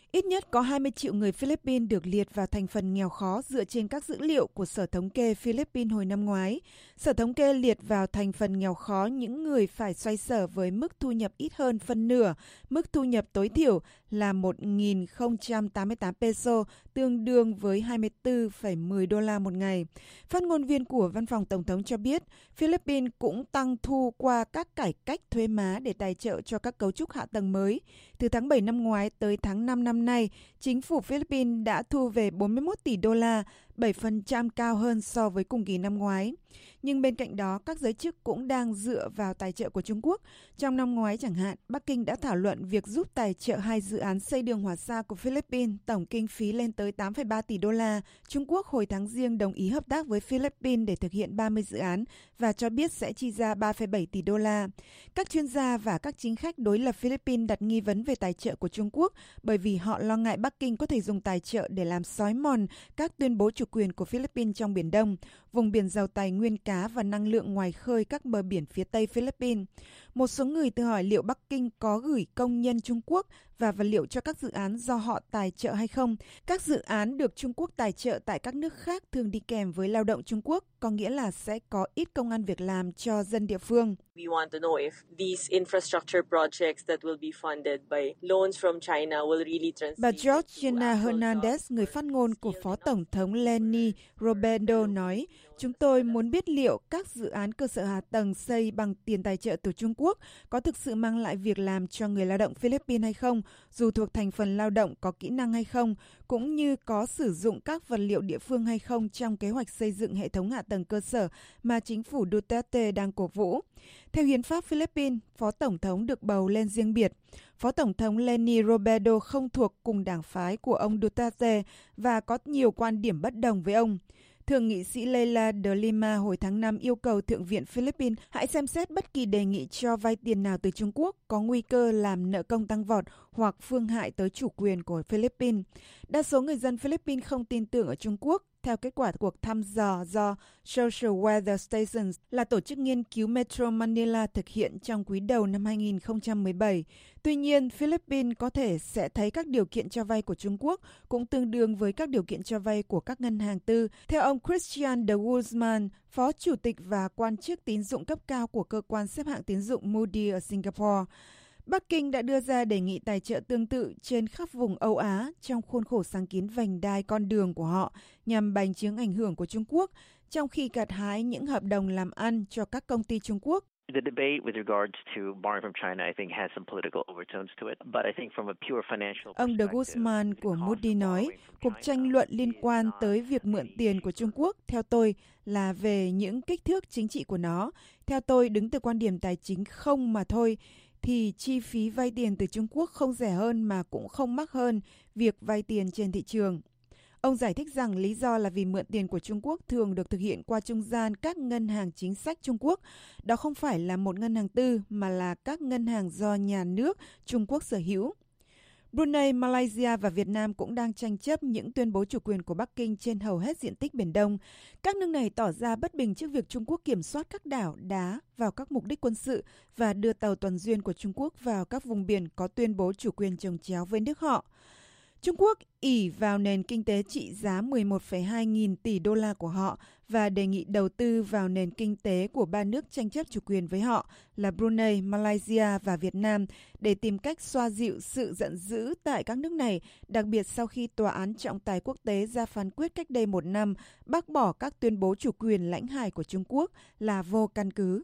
Ít nhất có hai mươi triệu người Philippines được liệt vào thành phần nghèo khó dựa trên các dữ liệu của Sở Thống kê Philippines hồi năm ngoái. Sở Thống kê liệt vào thành phần nghèo khó những người phải xoay sở với mức thu nhập ít hơn phân nửa, mức thu nhập tối thiểu là một nghìn không trăm tám mươi tám peso, tương đương với hai mươi tư phẩy mười đô la một ngày. Phát ngôn viên của Văn phòng Tổng thống cho biết, Philippines cũng tăng thu qua các cải cách thuế má để tài trợ cho các cấu trúc hạ tầng mới. Từ tháng bảy năm ngoái tới tháng năm năm nay, chính phủ Philippines đã thu về bốn mươi mốt tỷ đô la, bảy phần trăm cao hơn so với cùng kỳ năm ngoái. Nhưng bên cạnh đó, các giới chức cũng đang dựa vào tài trợ của Trung Quốc. Trong năm ngoái chẳng hạn, Bắc Kinh đã thảo luận việc giúp tài trợ hai dự án xây đường hỏa xa của Philippines, tổng kinh phí lên tới tám phẩy ba tỷ đô la. Trung Quốc hồi tháng Giêng đồng ý hợp tác với Philippines để thực hiện ba mươi dự án và cho biết sẽ chi ra ba phẩy bảy tỷ đô la. Các chuyên gia và các chính khách đối lập Philippines đặt nghi vấn về tài trợ của Trung Quốc bởi vì họ lo ngại Bắc Kinh có thể dùng tài trợ để làm xói mòn các tuyên bố chủ quyền của Philippines trong Biển Đông, vùng biển giàu tài nguyên cá và năng lượng ngoài khơi các bờ biển phía Tây Philippines. Một số người tự hỏi liệu Bắc Kinh có gửi công nhân Trung Quốc và vật liệu cho các dự án do họ tài trợ hay không. Các dự án được Trung Quốc tài trợ tại các nước khác thường đi kèm với lao động Trung Quốc, có nghĩa là sẽ có ít công ăn việc làm cho dân địa phương. We want to know if these infrastructure projects that will be funded by loans from China will really translate. Bà Georgina Hernandez, người phát ngôn của Phó Tổng thống Leni Robredo nói, chúng tôi muốn biết liệu các dự án cơ sở hạ tầng xây bằng tiền tài trợ từ Trung Quốc có thực sự mang lại việc làm cho người lao động Philippines hay không, dù thuộc thành phần lao động có kỹ năng hay không, cũng như có sử dụng các vật liệu địa phương hay không trong kế hoạch xây dựng hệ thống hạ tầng cơ sở mà chính phủ Duterte đang cổ vũ. Theo hiến pháp Philippines, Phó Tổng thống được bầu lên riêng biệt. Phó Tổng thống Leni Robredo không thuộc cùng đảng phái của ông Duterte và có nhiều quan điểm bất đồng với ông. Thượng nghị sĩ Leila de Lima hồi tháng năm yêu cầu Thượng viện Philippines hãy xem xét bất kỳ đề nghị cho vay tiền nào từ Trung Quốc có nguy cơ làm nợ công tăng vọt hoặc phương hại tới chủ quyền của Philippines. Đa số người dân Philippines không tin tưởng ở Trung Quốc. Theo kết quả cuộc thăm dò do Social Weather Stations là tổ chức nghiên cứu Metro Manila thực hiện trong quý đầu năm hai nghìn không trăm mười bảy. Tuy nhiên, Philippines có thể sẽ thấy các điều kiện cho vay của Trung Quốc cũng tương đương với các điều kiện cho vay của các ngân hàng tư. Theo ông Christian de Guzman, Phó Chủ tịch và quan chức tín dụng cấp cao của cơ quan xếp hạng tín dụng Moody ở Singapore, Bắc Kinh đã đưa ra đề nghị tài trợ tương tự trên khắp vùng Âu Á trong khuôn khổ sáng kiến vành đai con đường của họ nhằm bành trướng ảnh hưởng của Trung Quốc, trong khi gặt hái những hợp đồng làm ăn cho các công ty Trung Quốc. The debate with regards to borrowing from China, I think, has some political overtones to it, but I think from a pure financial Ông de Guzman của Moody nói, cuộc tranh luận liên quan tới việc mượn tiền của Trung Quốc, theo tôi, là về những kích thước chính trị của nó. Theo tôi, đứng từ quan điểm tài chính không mà thôi, thì chi phí vay tiền từ Trung Quốc không rẻ hơn mà cũng không mắc hơn việc vay tiền trên thị trường. Ông giải thích rằng lý do là vì mượn tiền của Trung Quốc thường được thực hiện qua trung gian các ngân hàng chính sách Trung Quốc. Đó không phải là một ngân hàng tư mà là các ngân hàng do nhà nước Trung Quốc sở hữu. Brunei, Malaysia và Việt Nam cũng đang tranh chấp những tuyên bố chủ quyền của Bắc Kinh trên hầu hết diện tích Biển Đông. Các nước này tỏ ra bất bình trước việc Trung Quốc kiểm soát các đảo, đá vào các mục đích quân sự và đưa tàu tuần duyên của Trung Quốc vào các vùng biển có tuyên bố chủ quyền chồng chéo với nước họ. Trung Quốc ỷ vào nền kinh tế trị giá mười một phẩy hai nghìn tỷ đô la của họ và đề nghị đầu tư vào nền kinh tế của ba nước tranh chấp chủ quyền với họ là Brunei, Malaysia và Việt Nam để tìm cách xoa dịu sự giận dữ tại các nước này, đặc biệt sau khi Tòa án trọng tài quốc tế ra phán quyết cách đây một năm bác bỏ các tuyên bố chủ quyền lãnh hải của Trung Quốc là vô căn cứ.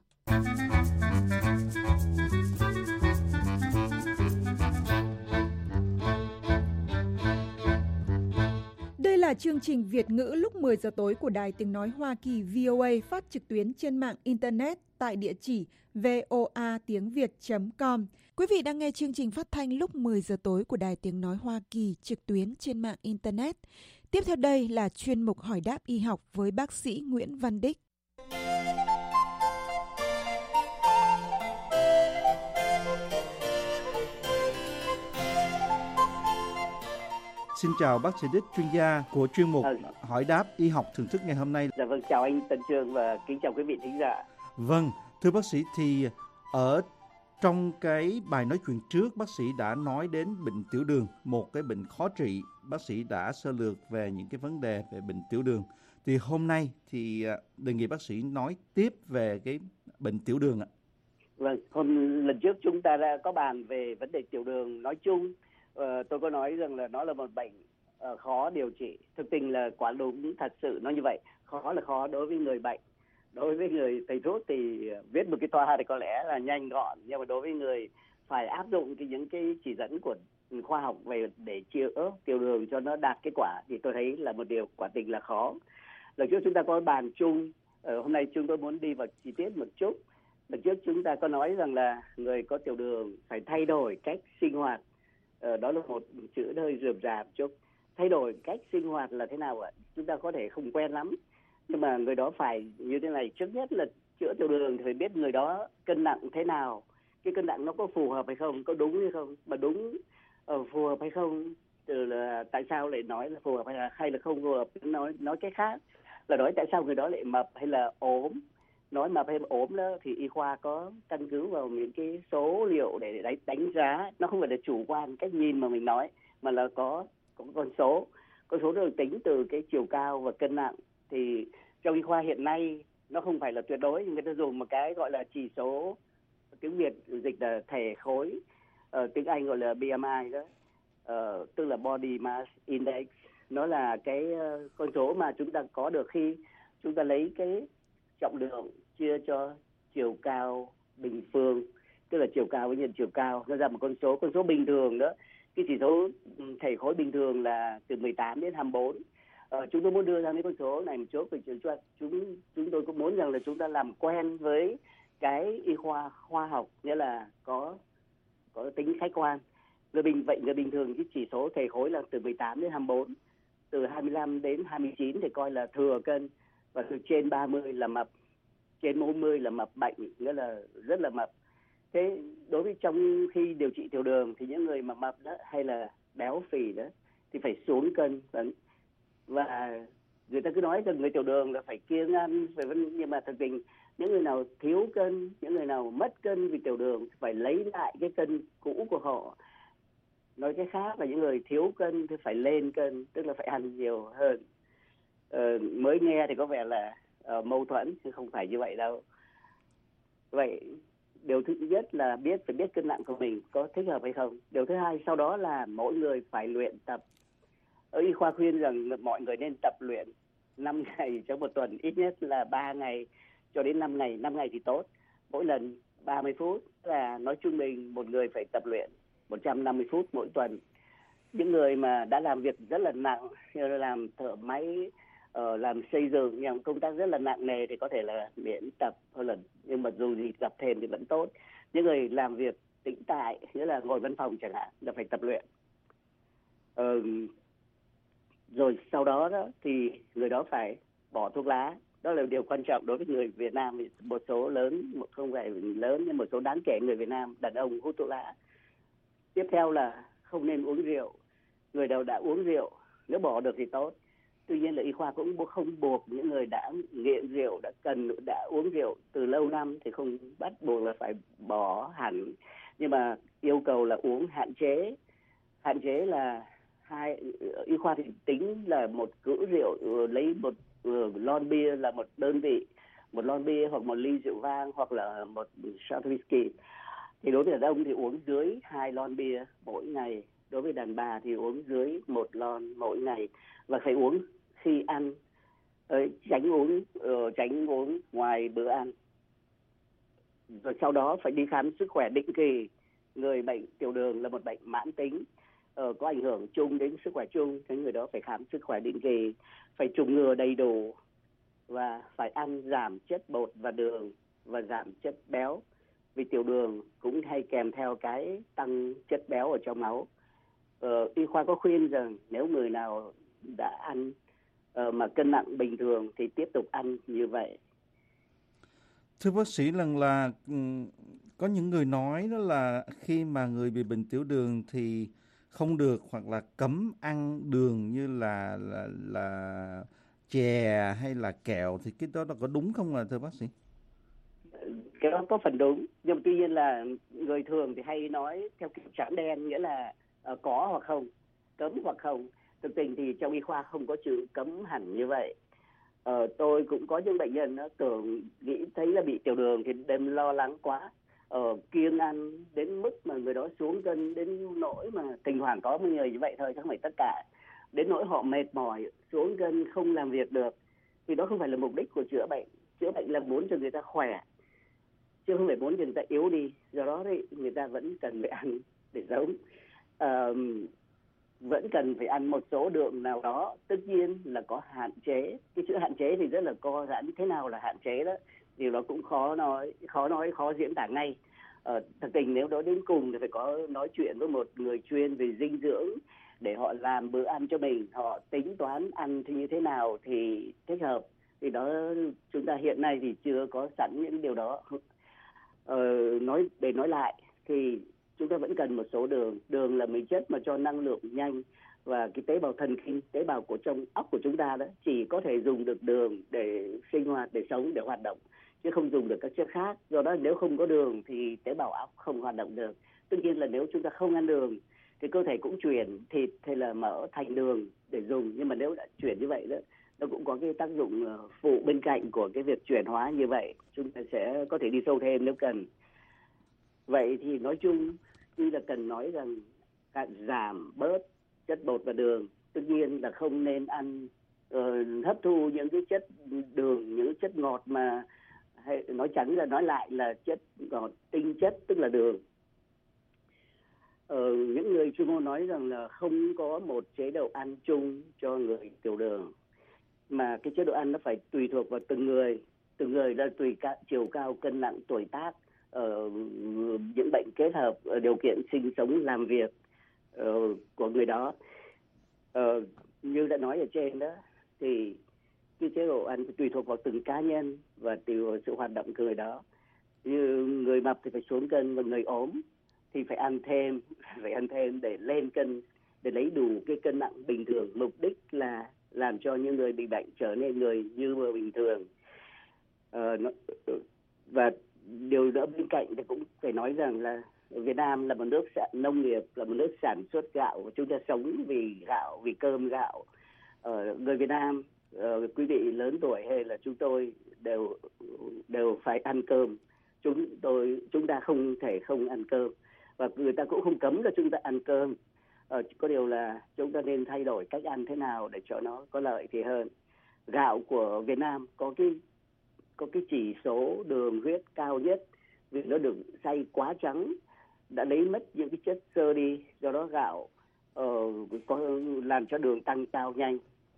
Đây là chương trình Việt ngữ lúc mười giờ tối của Đài Tiếng Nói Hoa Kỳ vê o a phát trực tuyến trên mạng Internet tại địa chỉ voa tiếng việt chấm com. Quý vị đang nghe chương trình phát thanh lúc mười giờ tối của Đài Tiếng Nói Hoa Kỳ trực tuyến trên mạng Internet. Tiếp theo đây là chuyên mục hỏi đáp y học với bác sĩ Nguyễn Văn Đích. Xin chào bác sĩ Đích, chuyên gia của chuyên mục ừ. hỏi đáp y học thưởng thức ngày hôm nay. Dạ vâng, chào anh Tần Chương và kính chào quý vị thính giả. Vâng, thưa bác sĩ, thì ở Trong cái bài nói chuyện trước, bác sĩ đã nói đến bệnh tiểu đường, một cái bệnh khó trị. Bác sĩ đã sơ lược về những cái vấn đề về bệnh tiểu đường. Thì hôm nay thì đề nghị bác sĩ nói tiếp về cái bệnh tiểu đường ạ. Vâng, hôm lần trước chúng ta đã có bàn về vấn đề tiểu đường nói chung. Ờ, tôi có nói rằng là nó là một bệnh uh, khó điều trị. Thực tình là quả đúng, thật sự nó như vậy. Khó là khó đối với người bệnh. Đối với người thầy thuốc thì viết một cái toa thì có lẽ là nhanh gọn, nhưng mà đối với người phải áp dụng cái những cái chỉ dẫn của khoa học về để chữa tiểu đường cho nó đạt kết quả thì tôi thấy là một điều quả tình là khó. Lần trước chúng ta có bàn chung, ờ, hôm nay chúng tôi muốn đi vào chi tiết một chút. Lần trước chúng ta có nói rằng là người có tiểu đường phải thay đổi cách sinh hoạt, ờ, đó là một chữ hơi rườm rà chút. Thay đổi cách sinh hoạt là thế nào ạ? Chúng ta có thể không quen lắm, nhưng mà người đó phải như thế này. Trước nhất là chữa tiểu đường thì phải biết người đó cân nặng thế nào, cái cân nặng nó có phù hợp hay không, có đúng hay không, mà đúng uh, phù hợp hay không, từ là tại sao lại nói là phù hợp hay là hay là không phù hợp. Nói nói cái khác là nói tại sao người đó lại mập hay là ốm. Nói mập hay ốm đó thì y khoa có căn cứ vào những cái số liệu để đánh, đánh giá. Nó không phải là chủ quan cách nhìn mà mình nói, mà là có, có con số. Con số được tính từ cái chiều cao và cân nặng. Thì trong y khoa hiện nay nó không phải là tuyệt đối, người ta dùng một cái gọi là chỉ số, tiếng Việt dịch là thể khối, uh, tiếng Anh gọi là B M I đó, uh, tức là Body Mass Index. Nó là cái uh, con số mà chúng ta có được khi chúng ta lấy cái trọng lượng chia cho chiều cao bình phương, tức là chiều cao với nhân chiều cao, nó ra một con số. Con số bình thường đó, cái chỉ số thể khối bình thường là từ mười tám đến hai mươi bốn. Ờ, chúng tôi muốn đưa ra mấy con số này một chút vì chúng, chúng chúng tôi cũng muốn rằng là chúng ta làm quen với cái y khoa khoa học, nghĩa là có có tính khách quan. Người bình vậy người bình thường cái chỉ số thể khối là từ mười tám đến hai mươi bốn, từ hai mươi lăm đến hai mươi chín thì coi là thừa cân, và từ trên ba mươi là mập, trên bốn mươi là mập bệnh, nghĩa là rất là mập. Thế đối với trong khi điều trị tiểu đường thì những người mà mập đó hay là béo phì đó thì phải xuống cân. Và người ta cứ nói rằng người tiểu đường là phải kiêng ăn, phải, nhưng mà thực tình những người nào thiếu cân, những người nào mất cân vì tiểu đường phải lấy lại cái cân cũ của họ. Nói cái khác là những người thiếu cân thì phải lên cân, tức là phải ăn nhiều hơn. Ờ, mới nghe thì có vẻ là uh, mâu thuẫn, chứ không phải như vậy đâu. Vậy điều thứ nhất là biết phải biết cân nặng của mình có thích hợp hay không. Điều thứ hai sau đó là mỗi người phải luyện tập. Ở y khoa khuyên rằng mọi người nên tập luyện năm ngày trong một tuần, ít nhất là ba ngày cho đến năm ngày. năm ngày thì tốt, mỗi lần ba mươi phút, là nói trung bình một người phải tập luyện một trăm năm mươi phút mỗi tuần. Những người mà đã làm việc rất là nặng, như là làm thợ máy, uh, làm xây dựng, làm công tác rất là nặng nề thì có thể là miễn tập thôi, lần nhưng mà dù gì tập thêm thì vẫn tốt. Những người làm việc tĩnh tại, nghĩa là ngồi văn phòng chẳng hạn, là phải tập luyện. Uh, rồi sau đó, đó thì người đó phải bỏ thuốc lá. Đó là điều quan trọng đối với người Việt Nam. Một số lớn, không phải lớn nhưng một số đáng kể người Việt Nam đàn ông hút thuốc lá. Tiếp theo là không nên uống rượu. Người nào đã uống rượu nếu bỏ được thì tốt. Tuy nhiên là y khoa cũng không buộc những người đã nghiện rượu, đã cần đã uống rượu từ lâu năm thì không bắt buộc là phải bỏ hẳn, nhưng mà yêu cầu là uống hạn chế. Hạn chế là hai, y khoa thì tính là một cữ rượu, lấy một uh, lon bia là một đơn vị, một lon bia hoặc một ly rượu vang hoặc là một shot whisky. Thì đối với đàn ông thì uống dưới hai lon bia mỗi ngày, đối với đàn bà thì uống dưới một lon mỗi ngày, và phải uống khi ăn, ờ, tránh uống uh, tránh uống ngoài bữa ăn. Rồi sau đó phải đi khám sức khỏe định kỳ. Người bệnh tiểu đường là một bệnh mãn tính, uh, có ảnh hưởng chung đến sức khỏe chung, cái người đó phải khám sức khỏe định kỳ, phải chủng ngừa đầy đủ và phải ăn giảm chất bột và đường và giảm chất béo. Vì tiểu đường cũng hay kèm theo cái tăng chất béo ở trong máu. Ờ, y khoa có khuyên rằng nếu người nào đã ăn uh, mà cân nặng bình thường thì tiếp tục ăn như vậy. Thưa bác sĩ, lần là có những người nói đó là khi mà người bị bệnh tiểu đường thì không được hoặc là cấm ăn đường như là là là chè hay là kẹo, thì cái đó là có đúng không ạ thưa bác sĩ? cái đó có phần đúng, nhưng tuy nhiên là người thường thì hay nói theo kiểu trắng đen, nghĩa là uh, có hoặc không, cấm hoặc không. Thực tình thì trong y khoa không có chữ cấm hẳn như vậy. Ờ, tôi cũng có những bệnh nhân nó tưởng nghĩ thấy là bị tiểu đường thì đêm lo lắng quá, ờ, kiêng ăn đến mức mà người đó xuống cân đến nỗi mà thỉnh thoảng có một người như vậy thôi, chứ không phải tất cả, đến nỗi họ mệt mỏi xuống cân không làm việc được. Thì đó không phải là mục đích của chữa bệnh. Chữa bệnh là muốn cho người ta khỏe chứ không phải muốn cho người ta yếu đi. Do đó thì người ta vẫn cần phải ăn để sống, à, vẫn cần phải ăn một số lượng nào đó, tất nhiên là có hạn chế. Cái chữ hạn chế thì rất là co giãn, thế nào là hạn chế đó điều đó cũng khó nói khó nói khó diễn tả ngay. Ờ, thật tình nếu đó đến cùng thì phải có nói chuyện với một người chuyên về dinh dưỡng để họ làm bữa ăn cho mình, họ tính toán ăn thì như thế nào thì thích hợp. Thì đó, chúng ta hiện nay thì chưa có sẵn những điều đó. Ờ, nói để nói lại thì chúng ta vẫn cần một số đường. Đường là mấy chất mà cho năng lượng nhanh, và cái tế bào thần kinh, tế bào của trong óc của chúng ta đó chỉ có thể dùng được đường để sinh hoạt, để sống, để hoạt động, chứ không dùng được các chất khác. Do đó nếu không có đường thì tế bào óc không hoạt động được. Tất nhiên là nếu chúng ta không ăn đường thì cơ thể cũng chuyển thịt hay là mỡ thành đường để dùng, nhưng mà nếu đã chuyển như vậy đó, nó cũng có cái tác dụng phụ bên cạnh của cái việc chuyển hóa như vậy. Chúng ta sẽ có thể đi sâu thêm nếu cần. Vậy thì nói chung tuy là cần nói rằng giảm bớt chất bột và đường, tất nhiên là không nên ăn uh, hấp thu những cái chất đường, những chất ngọt mà hay nói trắng là nói lại là chất ngọt tinh chất, tức là đường. Ờ, những người chuyên môn nói rằng là không có một chế độ ăn chung cho người tiểu đường, mà cái chế độ ăn nó phải tùy thuộc vào từng người, từng người là tùy cả chiều cao, cân nặng, tuổi tác, uh, những bệnh kết hợp, uh, điều kiện sinh sống, làm việc uh, của người đó. Uh, như đã nói ở trên đó thì cái chế độ ăn tùy thuộc vào từng cá nhân và tùy vào sự hoạt động của người đó. Như người mập thì phải xuống cân, và người ốm thì phải ăn thêm, phải ăn thêm để lên cân, để lấy đủ cái cân nặng bình thường. Mục đích là làm cho những người bị bệnh trở nên người như người bình thường. Ờ, nó, và điều đó bên cạnh thì cũng phải nói rằng là Việt Nam là một nước sản nông nghiệp, là một nước sản xuất gạo, và chúng ta sống vì gạo, vì cơm gạo. Ờ, người Việt Nam, ờ, quý vị lớn tuổi hay là chúng tôi đều đều phải ăn cơm. Chúng tôi chúng ta không thể không ăn cơm, và người ta cũng không cấm là chúng ta ăn cơm. Ờ, có điều là chúng ta nên thay đổi cách ăn thế nào để cho nó có lợi thì hơn. Gạo của Việt Nam có cái có cái chỉ số đường huyết cao nhất vì nó được xay quá trắng, đã lấy mất những cái chất xơ đi, do đó gạo uh, có làm cho đường tăng cao nhanh.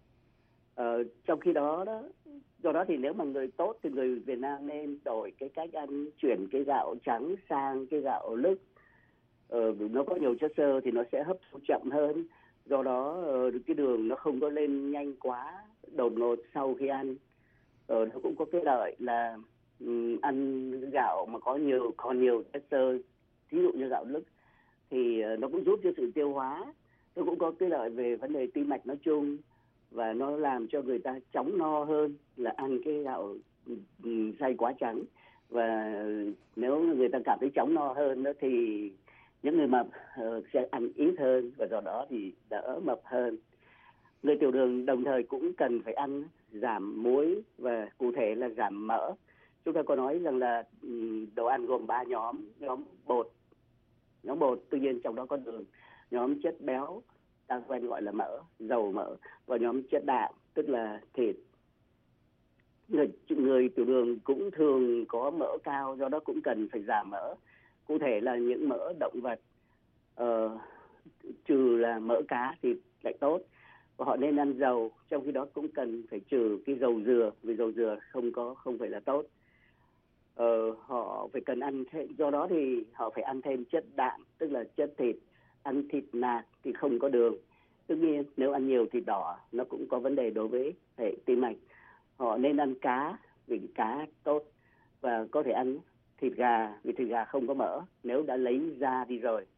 Uh, trong khi đó đó do đó thì nếu mà người tốt thì người Việt Nam nên đổi cái cách ăn, chuyển cái gạo trắng sang cái gạo lứt. Uh, nó có nhiều chất xơ thì nó sẽ hấp thu chậm hơn, do đó uh, cái đường nó không có lên nhanh quá đột ngột sau khi ăn. Uh, nó cũng có cái lợi là um, ăn gạo mà có nhiều còn nhiều chất xơ, ví dụ như gạo lứt, thì uh, nó cũng giúp cho sự tiêu hóa. Nó cũng có cái lợi về vấn đề tim mạch nói chung, và nó làm cho người ta chóng no hơn là ăn cái gạo um, xay quá trắng. Và nếu người ta cảm thấy chóng no hơn đó thì những người mập uh, sẽ ăn ít hơn, và do đó thì đỡ mập hơn. Người tiểu đường đồng thời cũng cần phải ăn giảm muối, và cụ thể là giảm mỡ. Chúng ta có nói rằng là đồ ăn gồm ba nhóm: nhóm bột, nhóm bột tuy nhiên trong đó có đường, nhóm chất béo ta quen gọi là mỡ, dầu mỡ, và nhóm chất đạm tức là thịt. Người, người tiểu đường cũng thường có mỡ cao, do đó cũng cần phải giảm mỡ. Cụ thể là những mỡ động vật, uh, trừ là mỡ cá thì lại tốt, và họ nên ăn dầu. Trong khi đó cũng cần phải trừ cái dầu dừa, vì dầu dừa không có không phải là tốt. Ờ, họ phải cần ăn thêm, do đó thì họ phải ăn thêm chất đạm tức là chất thịt. Ăn thịt nạc thì không có đường. Tất nhiên nếu ăn nhiều thịt đỏ nó cũng có vấn đề đối với hệ tim mạch. Họ nên ăn cá vì cá tốt, và có thể ăn thịt gà vì thịt gà không có mỡ nếu đã lấy da đi rồi.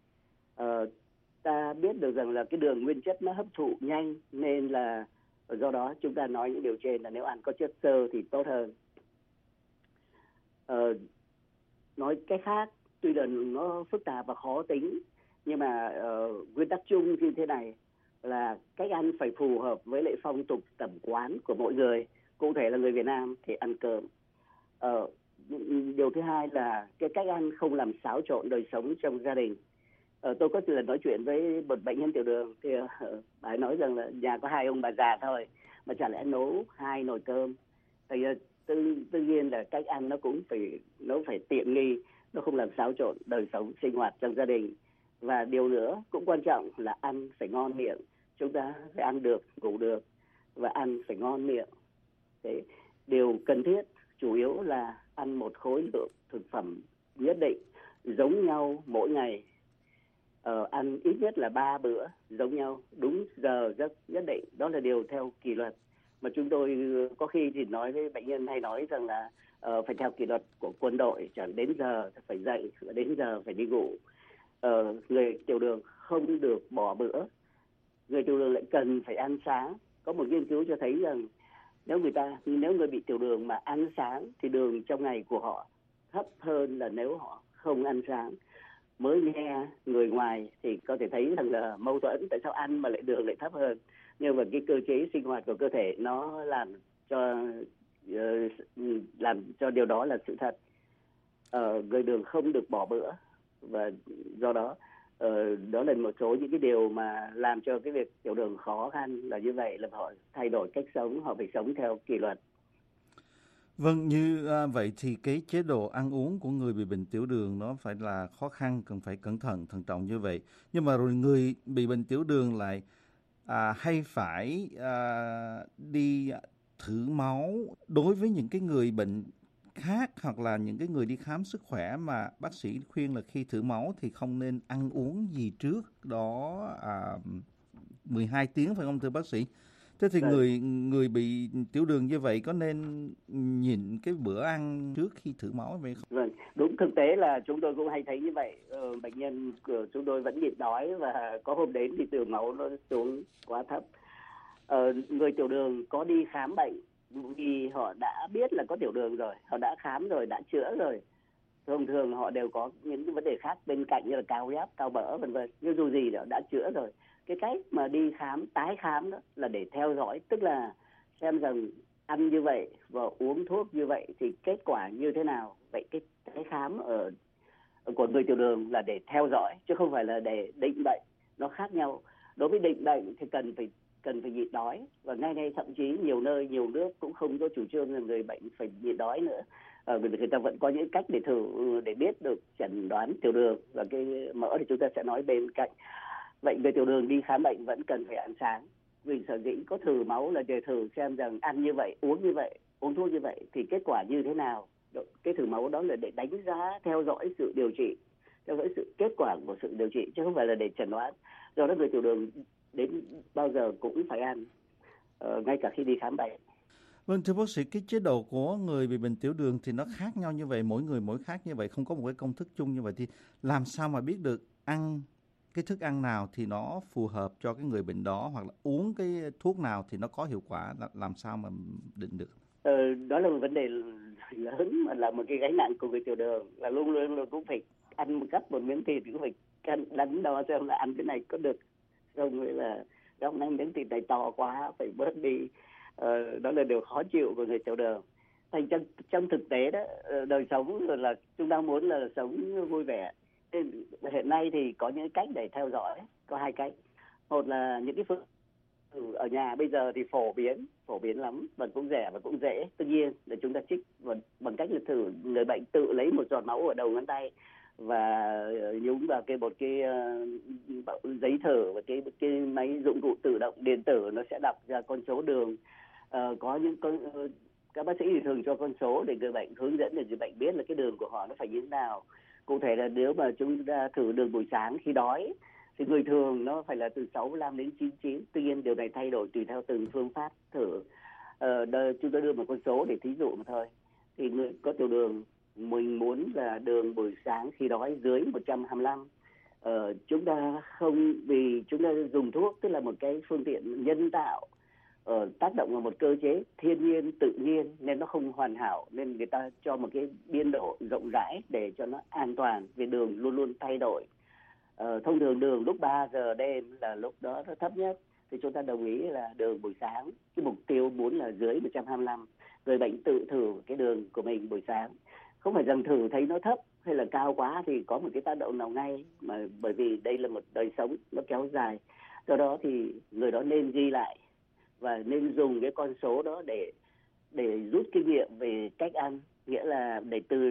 Ờ, ta biết được rằng là cái đường nguyên chất nó hấp thụ nhanh, nên là do đó chúng ta nói những điều trên là nếu ăn có chất xơ thì tốt hơn. Ờ, nói cách khác, tuy là nó phức tạp và khó tính, nhưng mà uh, nguyên tắc chung như thế này là cách ăn phải phù hợp với lại phong tục tập quán của mỗi người. Cụ thể là người Việt Nam thì ăn cơm. Uh, điều thứ hai là cái cách ăn không làm xáo trộn đời sống trong gia đình. Uh, tôi có lần nói chuyện với một bệnh nhân tiểu đường thì uh, bà ấy nói rằng là nhà có hai ông bà già thôi mà chả lẽ nấu hai nồi cơm. Thì uh, tự, tự nhiên là cách ăn nó cũng phải nó phải tiện nghi, nó không làm xáo trộn đời sống sinh hoạt trong gia đình. Và điều nữa cũng quan trọng là ăn phải ngon miệng. Chúng ta phải ăn được, ngủ được và ăn phải ngon miệng. Thế điều cần thiết chủ yếu là ăn một khối lượng thực phẩm nhất định giống nhau mỗi ngày. Ờ, ăn ít nhất là ba bữa giống nhau, đúng giờ giấc nhất định. Đó là điều theo kỷ luật. Mà chúng tôi có khi thì nói với bệnh nhân hay nói rằng là uh, phải theo kỷ luật của quân đội, chẳng đến giờ phải dậy, đến giờ phải đi ngủ. Uh, người tiểu đường không được bỏ bữa. Người tiểu đường lại cần phải ăn sáng. Có một nghiên cứu cho thấy rằng nếu người ta nếu người bị tiểu đường mà ăn sáng thì đường trong ngày của họ thấp hơn là nếu họ không ăn sáng. Mới nghe người ngoài thì có thể thấy rằng là mâu thuẫn, tại sao ăn mà lại đường lại thấp hơn, nhưng mà cái cơ chế sinh hoạt của cơ thể nó làm cho uh, làm cho điều đó là sự thật. Uh, người đường không được bỏ bữa và do đó uh, đó là một số những cái điều mà làm cho cái việc tiểu đường khó khăn là như vậy, là họ thay đổi cách sống, họ phải sống theo kỷ luật. Vâng, như à, vậy thì cái chế độ ăn uống của người bị bệnh tiểu đường nó phải là khó khăn, cần phải cẩn thận, thận trọng như vậy. Nhưng mà rồi người bị bệnh tiểu đường lại à, hay phải à, đi thử máu đối với những cái người bệnh khác hoặc là những cái người đi khám sức khỏe mà bác sĩ khuyên là khi thử máu thì không nên ăn uống gì trước đó à, mười hai tiếng, phải không thưa bác sĩ? Thế thì Đấy. người người bị tiểu đường như vậy có nên nhịn cái bữa ăn trước khi thử máu vậy không? Vâng, đúng, thực tế là chúng tôi cũng hay thấy như vậy. Ờ, bệnh nhân của chúng tôi vẫn nhịn đói và có hôm đến thì tiểu máu nó xuống quá thấp. Ờ, người tiểu đường có đi khám bệnh vì họ đã biết là có tiểu đường rồi, họ đã khám rồi, đã chữa rồi. Thông thường họ đều có những cái vấn đề khác bên cạnh như là cao huyết áp, cao mỡ vân vân. Nhưng dù gì đã, đã chữa rồi. Cái cách mà đi khám, tái khám đó là để theo dõi, tức là xem rằng ăn như vậy và uống thuốc như vậy thì kết quả như thế nào. Vậy cái tái khám ở, ở của người tiểu đường là để theo dõi chứ không phải là để định bệnh, nó khác nhau. Đối với định bệnh thì cần phải cần phải nhịn đói, và ngay nay thậm chí nhiều nơi, nhiều nước cũng không có chủ trương là người bệnh phải nhịn đói nữa. Ờ, người ta vẫn có những cách để thử để biết được chẩn đoán tiểu đường, và cái mỡ thì chúng ta sẽ nói bên cạnh. Vậy người tiểu đường đi khám bệnh vẫn cần phải ăn sáng, vì sở dĩ có thử máu là để thử xem rằng ăn như vậy, uống như vậy, uống thuốc như vậy thì kết quả như thế nào. Cái thử máu đó là để đánh giá, theo dõi sự điều trị, theo dõi sự kết quả của sự điều trị, chứ không phải là để chẩn đoán. Do đó người tiểu đường đến bao giờ cũng phải ăn, uh, ngay cả khi đi khám bệnh. Vâng, thưa bác sĩ, cái chế độ của người bị bệnh tiểu đường thì nó khác nhau như vậy, mỗi người mỗi khác như vậy, không có một cái công thức chung như vậy, thì làm sao mà biết được ăn cái thức ăn nào thì nó phù hợp cho cái người bệnh đó, hoặc là uống cái thuốc nào thì nó có hiệu quả, làm sao mà định được? Ờ, đó là một vấn đề lớn mà là một cái gánh nặng của người tiểu đường, là luôn luôn là cũng phải ăn một gắp một miếng thịt, cũng phải cân đắn đo xem là ăn cái này có được không, với là hôm nay miếng thịt này to quá phải bớt đi. Ờ, đó là điều khó chịu của người tiểu đường. Thành trong, trong thực tế đó, đời sống rồi là chúng ta muốn là sống vui vẻ. Hiện nay thì có những cách để theo dõi, có hai cách. Một là những cái phương ở nhà bây giờ thì phổ biến, phổ biến lắm và cũng rẻ và cũng dễ. Tất nhiên là chúng ta trích bằng cách là thử người bệnh tự lấy một giọt máu ở đầu ngón tay và nhúng vào cái một cái uh, giấy thở và cái cái máy dụng cụ tự động điện tử, nó sẽ đọc ra con số đường. Uh, có những con uh, các bác sĩ thì thường cho con số để người bệnh hướng dẫn để người bệnh biết là cái đường của họ nó phải như thế nào. Cụ thể là nếu mà chúng ta thử đường buổi sáng khi đói thì người thường nó phải là từ sáu mươi lăm đến chín mươi chín. Tuy nhiên điều này thay đổi tùy theo từng phương pháp thử. Ờ, đợi, chúng ta đưa một con số để thí dụ mà thôi. Thì người có tiểu đường mình muốn là đường buổi sáng khi đói dưới một trăm hai mươi lăm. Ờ, chúng ta không, vì chúng ta dùng thuốc, tức là một cái phương tiện nhân tạo uh, tác động vào một cơ chế thiên nhiên tự nhiên nên nó không hoàn hảo, nên người ta cho một cái biên độ rộng rãi để cho nó an toàn, vì đường luôn luôn thay đổi. Uh, thông thường đường lúc ba giờ đêm là lúc đó nó thấp nhất, thì chúng ta đồng ý là đường buổi sáng, cái mục tiêu muốn là dưới một trăm hai mươi lăm. Người bệnh tự thử cái đường của mình buổi sáng, không phải rằng thử thấy nó thấp hay là cao quá thì có một cái tác động nào ngay, mà bởi vì đây là một đời sống nó kéo dài. Do đó thì người đó nên ghi lại và nên dùng cái con số đó để để rút kinh nghiệm về cách ăn, nghĩa là để từ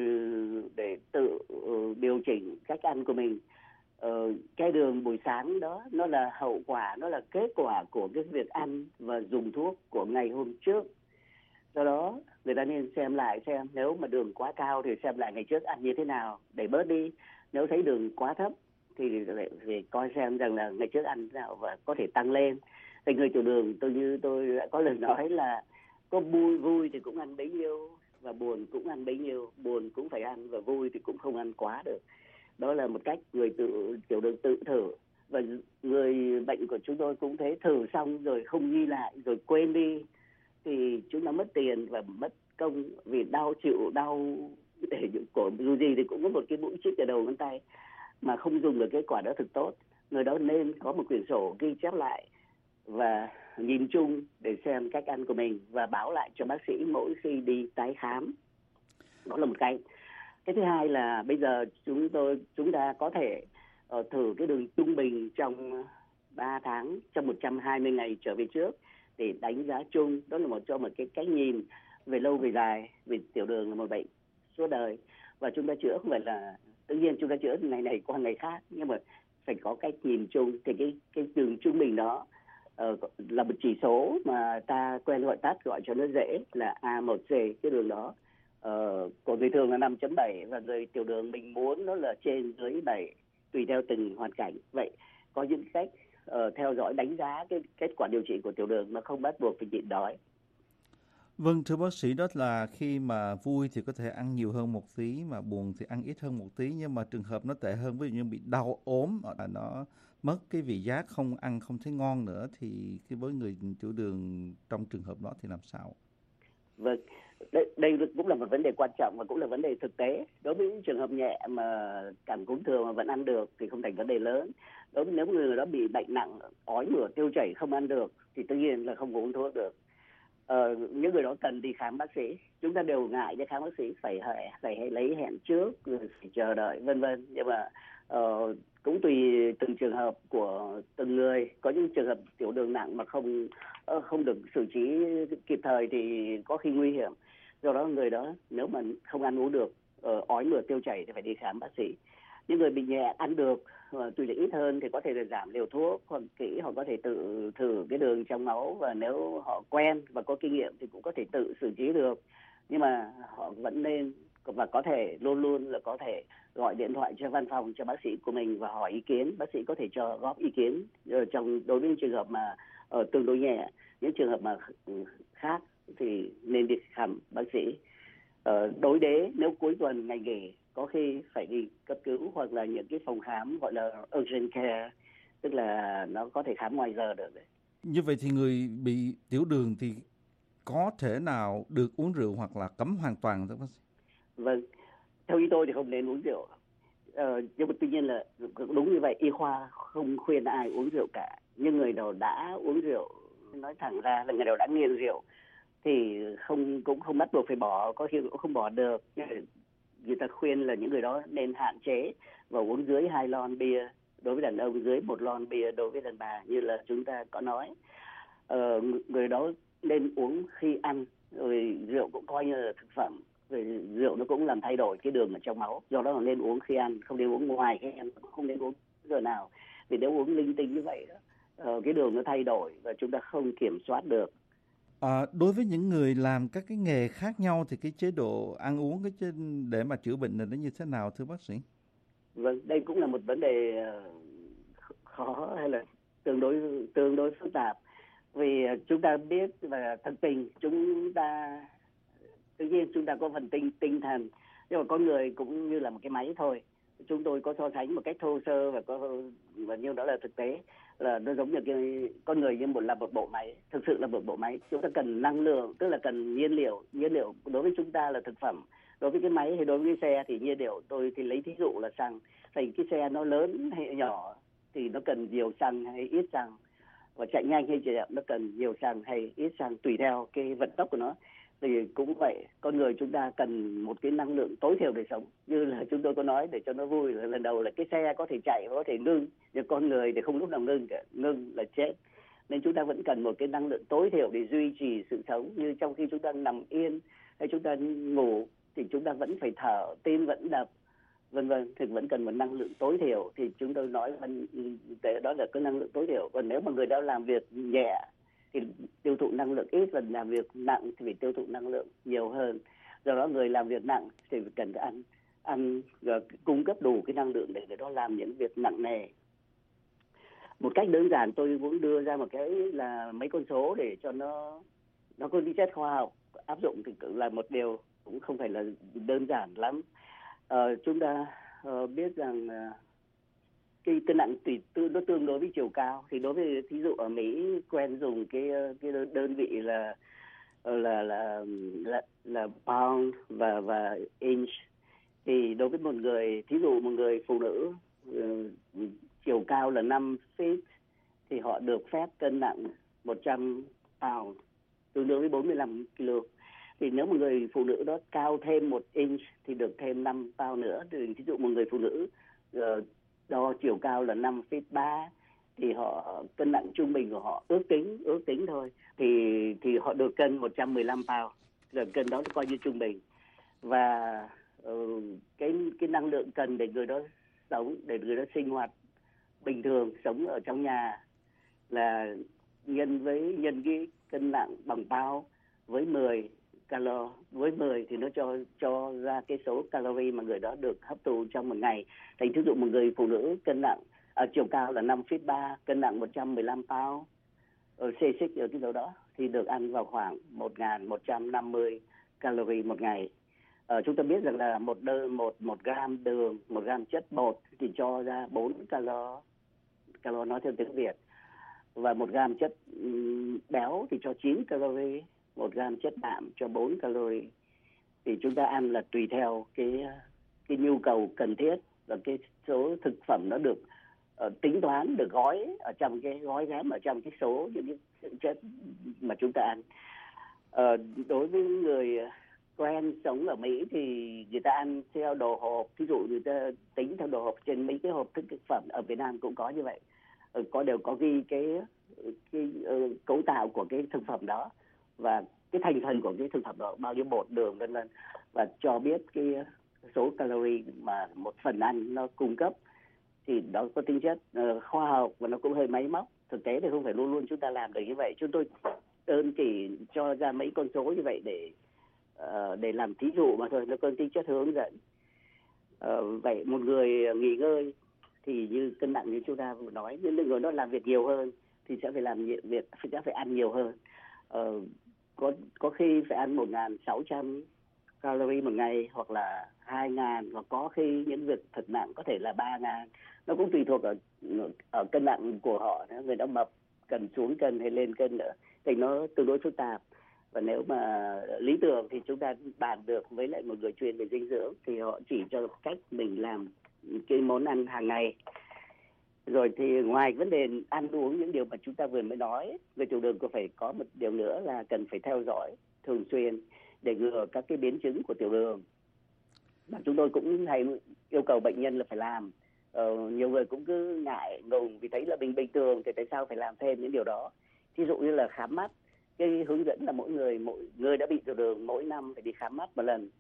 để tự uh, điều chỉnh cách ăn của mình. Uh, cái đường buổi sáng đó nó là hậu quả, nó là kết quả của cái việc ăn và dùng thuốc của ngày hôm trước. Do đó người ta nên xem lại xem nếu mà đường quá cao thì xem lại ngày trước ăn như thế nào để bớt đi. Nếu thấy đường quá thấp thì phải coi xem rằng là ngày trước ăn thế nào và có thể tăng lên. Thì người tiểu đường, tôi như tôi đã có lời nói là có vui vui thì cũng ăn bấy nhiêu và buồn cũng ăn bấy nhiêu, buồn cũng phải ăn và vui thì cũng không ăn quá được. Đó là một cách người tự tiểu đường tự thử, và người bệnh của chúng tôi cũng thế, thử xong rồi không ghi lại rồi quên đi thì chúng ta mất tiền và mất công, vì đau chịu đau để cổ dù gì thì cũng có một cái mũi chích ở đầu ngón tay mà không dùng được kết quả đó thực tốt. Người đó nên có một quyển sổ ghi chép lại và nhìn chung để xem cách ăn của mình và báo lại cho bác sĩ mỗi khi đi tái khám. Đó là một cái. Cái thứ hai là bây giờ chúng tôi chúng ta có thể uh, thử cái đường trung bình trong ba tháng, trong một trăm hai mươi ngày trở về trước để đánh giá chung. Đó là một cho một cái cách nhìn về lâu về dài, vì tiểu đường là một bệnh suốt đời và chúng ta chữa không phải là tự nhiên chúng ta chữa ngày này qua ngày khác, nhưng mà phải có cách nhìn chung. Thì cái cái đường trung bình đó uh, là một chỉ số mà ta quen gọi tắt, gọi cho nó dễ là A một C. Cái đường đó uh, của người thường là năm chấm bảy và người tiểu đường mình muốn nó là trên dưới bảy, tùy theo từng hoàn cảnh. Vậy có những cách uh, theo dõi đánh giá cái kết quả điều trị của tiểu đường mà không bắt buộc phải nhịn đói. Vâng, thưa bác sĩ, đó là khi mà vui thì có thể ăn nhiều hơn một tí, mà buồn thì ăn ít hơn một tí. Nhưng mà trường hợp nó tệ hơn, ví dụ như bị đau ốm, hoặc là nó mất cái vị giác, không ăn không thấy ngon nữa, thì cái với người tiểu đường trong trường hợp đó thì làm sao? Vâng, đây, đây cũng là một vấn đề quan trọng và cũng là vấn đề thực tế. Đối với những trường hợp nhẹ mà cảm cúm thường mà vẫn ăn được thì không thành vấn đề lớn. Đối với nếu người đó bị bệnh nặng, ói mửa, tiêu chảy không ăn được thì tất nhiên là không uống thuốc được. Ờ, những người đó cần đi khám bác sĩ. Chúng ta đều ngại đi khám bác sĩ, phải phải, phải lấy hẹn trước, rồi phải chờ đợi vân vân. Nhưng mà uh, cũng tùy từng trường hợp của từng người. Có những trường hợp tiểu đường nặng mà không uh, không được xử trí kịp thời thì có khi nguy hiểm. Do đó người đó nếu mà không ăn uống được, uh, ói mửa tiêu chảy thì phải đi khám bác sĩ. Những người bị nhẹ ăn được, uh, tùy là ít hơn thì có thể là giảm liều thuốc, hoặc kỹ họ có thể tự thử cái đường trong máu, và nếu họ quen và có kinh nghiệm thì cũng có thể tự xử trí được. Nhưng mà họ vẫn nên và có thể luôn luôn là có thể gọi điện thoại cho văn phòng cho bác sĩ của mình và hỏi ý kiến. Bác sĩ có thể cho góp ý kiến uh, trong đối với những trường hợp mà uh, tương đối nhẹ. Những trường hợp mà khác thì nên đi khám bác sĩ. Uh, đối đế nếu cuối tuần ngày nghỉ có khi phải đi cấp cứu, hoặc là những cái phòng khám gọi là urgent care, tức là nó có thể khám ngoài giờ được. Như vậy thì người bị tiểu đường thì có thể nào được uống rượu hoặc là cấm hoàn toàn thưa bác sĩ? Vâng, theo ý tôi thì không nên uống rượu. Ờ, nhưng mà tuy nhiên là đúng như vậy, y khoa không khuyên ai uống rượu cả. Nhưng người nào đã uống rượu, nói thẳng ra là người nào đã nghiện rượu thì không cũng không bắt buộc phải bỏ, có khi cũng không bỏ được. Người ta khuyên là những người đó nên hạn chế và uống dưới hai lon bia đối với đàn ông, dưới một lon bia đối với đàn bà, như là chúng ta có nói. Ờ, người đó nên uống khi ăn, rồi rượu cũng coi như là thực phẩm, rồi rượu nó cũng làm thay đổi cái đường ở trong máu, do đó là nên uống khi ăn, không nên uống ngoài khi ăn, không nên uống giờ nào, vì nếu uống linh tinh như vậy đó, uh, cái đường nó thay đổi và chúng ta không kiểm soát được. À, đối với những người làm các cái nghề khác nhau thì cái chế độ ăn uống cái chế, để mà chữa bệnh này nó như thế nào thưa bác sĩ? Vâng, đây cũng là một vấn đề khó hay là tương đối tương đối phức tạp, vì chúng ta biết và thực tình chúng ta tự nhiên chúng ta có phần tinh tinh thần, nhưng mà con người cũng như là một cái máy thôi, chúng tôi có so sánh một cách thô sơ và có và như đó là thực tế, là nó giống như cái con người như một là một bộ máy, thực sự là một bộ máy. Chúng ta cần năng lượng, tức là cần nhiên liệu. Nhiên liệu đối với chúng ta là thực phẩm, đối với cái máy hay đối với cái xe thì nhiên liệu. Tôi thì lấy thí dụ là xăng. Thì cái xe nó lớn hay nhỏ thì nó cần nhiều xăng hay ít xăng, và chạy nhanh hay chạy chậm nó cần nhiều xăng hay ít xăng tùy theo cái vận tốc của nó. Thì cũng vậy, con người chúng ta cần một cái năng lượng tối thiểu để sống. Như là chúng tôi có nói để cho nó vui là lần đầu là cái xe có thể chạy, có thể ngưng, nhưng con người thì không lúc nào ngưng cả, ngưng là chết. Nên chúng ta vẫn cần một cái năng lượng tối thiểu để duy trì sự sống. Như trong khi chúng ta nằm yên hay chúng ta ngủ thì chúng ta vẫn phải thở, tim vẫn đập, vân vân, thì vẫn cần một năng lượng tối thiểu. Thì chúng tôi nói đó là cái năng lượng tối thiểu. Còn nếu mà người đã làm việc nhẹ thì tiêu thụ năng lượng ít, và làm việc nặng thì phải tiêu thụ năng lượng nhiều hơn. Do đó người làm việc nặng thì cần phải ăn ăn uh, cung cấp đủ cái năng lượng để người đó làm những việc nặng nề. Một cách đơn giản tôi muốn đưa ra một cái là mấy con số để cho nó nó có tính chất khoa học, áp dụng thì là một điều cũng không phải là đơn giản lắm. Uh, chúng ta uh, biết rằng uh, cái cân nặng tùy tư nó tương đối với chiều cao. Thì đối với thí dụ ở Mỹ quen dùng cái cái đơn vị là là là là, là pound và và inch. Thì đối với một người, thí dụ một người phụ nữ uh, chiều cao là năm feet thì họ được phép cân nặng một trăm pound, tương đương với bốn mươi lăm ki lô. Thì nếu một người phụ nữ đó cao thêm một inch thì được thêm năm pound nữa. Thì thí dụ một người phụ nữ uh, đo chiều cao là năm feet ba thì họ cân nặng trung bình của họ ước tính ước tính thôi thì thì họ được cân một trăm mười lăm pound, rồi cân đó coi như trung bình. Và uh, cái cái năng lượng cần để người đó sống, để người đó sinh hoạt bình thường, sống ở trong nhà là nhân với nhân cái cân nặng bằng pound với mười calo, với mười thì nó cho cho ra cái số calorie mà người đó được hấp thụ trong một ngày. Thành thí dụ một người phụ nữ cân nặng ở chiều cao là năm feet ba, cân nặng một trăm mười lăm pound, ở xê xích ở cái chỗ đó thì được ăn vào khoảng một nghìn một trăm năm mươi calorie một ngày. Ờ, chúng ta biết rằng là một đơn một một gram đường, một gram chất bột thì cho ra bốn calo, calo nói theo tiếng Việt, và một gram chất um, béo thì cho chín calorie, một gram chất đạm cho bốn calorie. Thì chúng ta ăn là tùy theo cái cái nhu cầu cần thiết, và cái số thực phẩm nó được uh, tính toán, được gói ở trong cái gói ghém ở trong cái số những cái chất mà chúng ta ăn. Uh, đối với người quen sống ở Mỹ thì người ta ăn theo đồ hộp, ví dụ người ta tính theo đồ hộp trên mấy cái hộp thực phẩm. Ở Việt Nam cũng có như vậy, uh, có đều có ghi cái cái uh, cấu tạo của cái thực phẩm đó và cái thành phần của cái thực phẩm đó, bao nhiêu bột, đường vân vân, và cho biết cái số calorie mà một phần ăn nó cung cấp. Thì đó có tính chất uh, khoa học và nó cũng hơi máy móc. Thực tế thì không phải luôn luôn chúng ta làm được như vậy. Chúng tôi đơn chỉ cho ra mấy con số như vậy để uh, để làm thí dụ mà thôi, nó có tính chất hướng dẫn. Uh, vậy một người nghỉ ngơi thì như cân nặng như chúng ta vừa nói, nhưng người đó làm việc nhiều hơn thì sẽ phải làm việc sẽ phải ăn nhiều hơn. Uh, có có khi phải ăn một nghìn sáu trăm calorie một ngày, hoặc là hai nghìn, hoặc có khi những việc thật nặng có thể là ba nghìn. Nó cũng tùy thuộc ở ở cân nặng của họ, người đó mập cần xuống cân hay lên cân nữa, thì nó tương đối phức tạp. Và nếu mà lý tưởng thì chúng ta bàn được với lại một người chuyên về dinh dưỡng thì họ chỉ cho cách mình làm cái món ăn hàng ngày. Rồi thì ngoài vấn đề ăn uống, những điều mà chúng ta vừa mới nói về tiểu đường, có phải có một điều nữa là cần phải theo dõi thường xuyên để ngừa các cái biến chứng của tiểu đường. Và chúng tôi cũng hay yêu cầu bệnh nhân là phải làm. Ờ, nhiều người cũng cứ ngại ngùng vì thấy là mình bình thường thì tại sao phải làm thêm những điều đó. Ví dụ như là khám mắt, cái hướng dẫn là mỗi người mỗi người đã bị tiểu đường mỗi năm phải đi khám mắt một lần.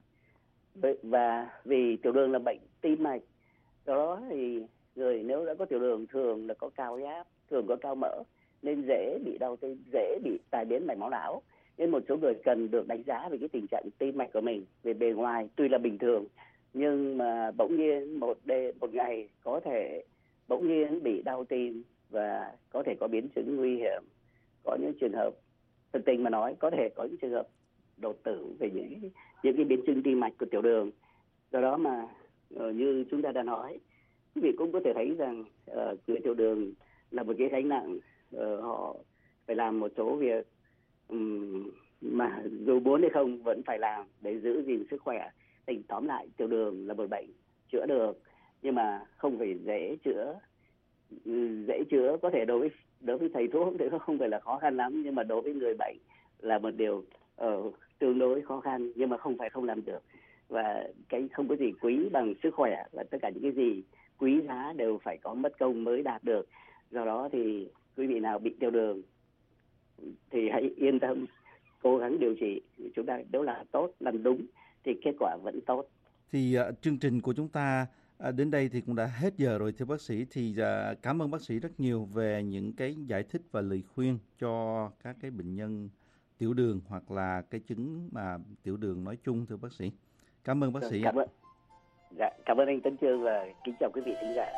Và vì tiểu đường là bệnh tim mạch, đó thì người nếu đã có tiểu đường thường là có cao huyết áp, thường có cao mỡ, nên dễ bị đau tim, dễ bị tai biến mạch máu não. Nên một số người cần được đánh giá về cái tình trạng tim mạch của mình. Về bề ngoài tuy là bình thường, nhưng mà bỗng nhiên một đêm, một ngày có thể bỗng nhiên bị đau tim và có thể có biến chứng nguy hiểm. Có những trường hợp, thực tình mà nói, có thể có những trường hợp đột tử về những những cái biến chứng tim mạch của tiểu đường. Do đó mà uh, như chúng ta đã nói, quý vị cũng có thể thấy rằng uh, người tiểu đường là một cái gánh nặng, uh, họ phải làm một số việc um, mà dù muốn hay không vẫn phải làm để giữ gìn sức khỏe. Thì tóm lại, tiểu đường là một bệnh chữa được, nhưng mà không phải dễ chữa. Dễ chữa có thể đối với đối với thầy thuốc thì không phải là khó khăn lắm, nhưng mà đối với người bệnh là một điều uh, tương đối khó khăn, nhưng mà không phải không làm được. Và cái không có gì quý bằng sức khỏe, và tất cả những cái gì quý giá đều phải có mất công mới đạt được. Do đó thì quý vị nào bị tiểu đường thì hãy yên tâm, cố gắng điều trị. Chúng ta nếu là tốt, làm đúng thì kết quả vẫn tốt. Thì uh, chương trình của chúng ta uh, đến đây thì cũng đã hết giờ rồi thưa bác sĩ. Thì uh, cảm ơn bác sĩ rất nhiều về những cái giải thích và lời khuyên cho các cái bệnh nhân tiểu đường hoặc là cái chứng mà tiểu đường nói chung thưa bác sĩ. Cảm ơn bác sĩ. Cảm ơn. Dạ, cảm ơn anh Tấn Chương và kính chào quý vị thính giả.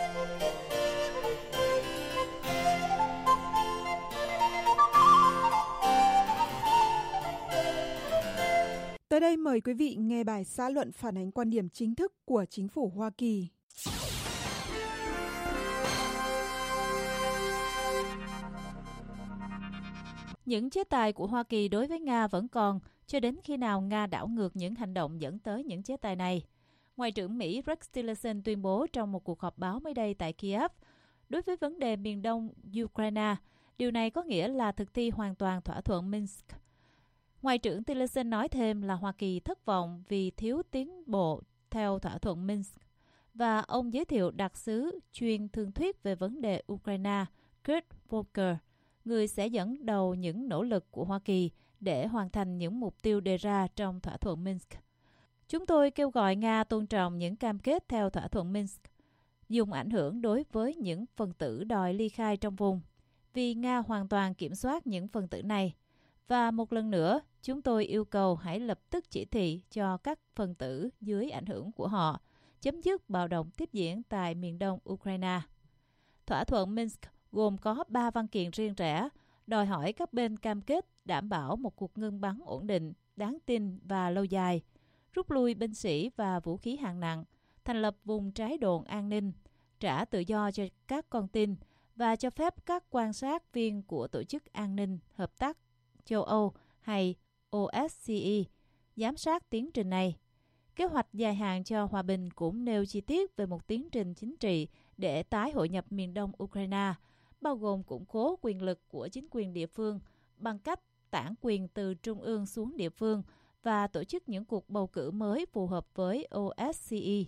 Tới đây mời quý vị nghe bài xã luận phản ánh quan điểm chính thức của chính phủ Hoa Kỳ. Những chế tài của Hoa Kỳ đối với Nga vẫn còn, cho đến khi nào Nga đảo ngược những hành động dẫn tới những chế tài này. Ngoại trưởng Mỹ Rex Tillerson tuyên bố trong một cuộc họp báo mới đây tại Kiev, đối với vấn đề miền đông Ukraine, điều này có nghĩa là thực thi hoàn toàn thỏa thuận Minsk. Ngoại trưởng Tillerson nói thêm là Hoa Kỳ thất vọng vì thiếu tiến bộ theo thỏa thuận Minsk, và ông giới thiệu đặc sứ chuyên thương thuyết về vấn đề Ukraine Kurt Volker, người sẽ dẫn đầu những nỗ lực của Hoa Kỳ để hoàn thành những mục tiêu đề ra trong thỏa thuận Minsk. Chúng tôi kêu gọi Nga tôn trọng những cam kết theo thỏa thuận Minsk, dùng ảnh hưởng đối với những phần tử đòi ly khai trong vùng, vì Nga hoàn toàn kiểm soát những phần tử này. Và một lần nữa, chúng tôi yêu cầu hãy lập tức chỉ thị cho các phần tử dưới ảnh hưởng của họ chấm dứt bạo động tiếp diễn tại miền đông Ukraine. Thỏa thuận Minsk gồm có ba văn kiện riêng rẽ, đòi hỏi các bên cam kết đảm bảo một cuộc ngưng bắn ổn định, đáng tin và lâu dài, rút lui binh sĩ và vũ khí hạng nặng, thành lập vùng trái đồn an ninh, trả tự do cho các con tin và cho phép các quan sát viên của Tổ chức An ninh Hợp tác châu Âu hay O S C E giám sát tiến trình này. Kế hoạch dài hạn cho hòa bình cũng nêu chi tiết về một tiến trình chính trị để tái hội nhập miền đông Ukraine, bao gồm củng cố quyền lực của chính quyền địa phương bằng cách tản quyền từ trung ương xuống địa phương và tổ chức những cuộc bầu cử mới phù hợp với O S C E.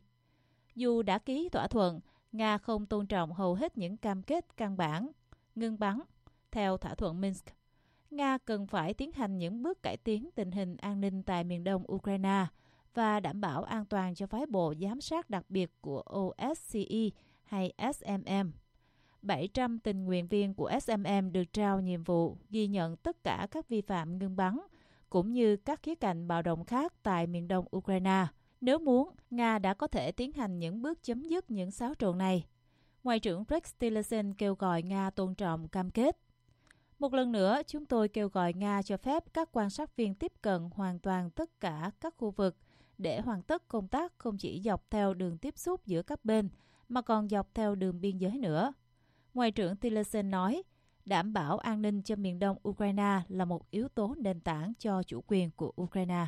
Dù đã ký thỏa thuận, Nga không tôn trọng hầu hết những cam kết căn bản, ngưng bắn theo thỏa thuận Minsk. Nga cần phải tiến hành những bước cải tiến tình hình an ninh tại miền đông Ukraine và đảm bảo an toàn cho phái bộ giám sát đặc biệt của O S C E hay S M M. bảy trăm tình nguyện viên của S M M được trao nhiệm vụ ghi nhận tất cả các vi phạm ngưng bắn, cũng như các khía cạnh bạo động khác tại miền đông Ukraine. Nếu muốn, Nga đã có thể tiến hành những bước chấm dứt những xáo trộn này. Ngoại trưởng Rex Tillerson kêu gọi Nga tôn trọng cam kết. Một lần nữa, chúng tôi kêu gọi Nga cho phép các quan sát viên tiếp cận hoàn toàn tất cả các khu vực để hoàn tất công tác không chỉ dọc theo đường tiếp xúc giữa các bên, mà còn dọc theo đường biên giới nữa. Ngoại trưởng Tillerson nói, đảm bảo an ninh cho miền đông Ukraine là một yếu tố nền tảng cho chủ quyền của Ukraine.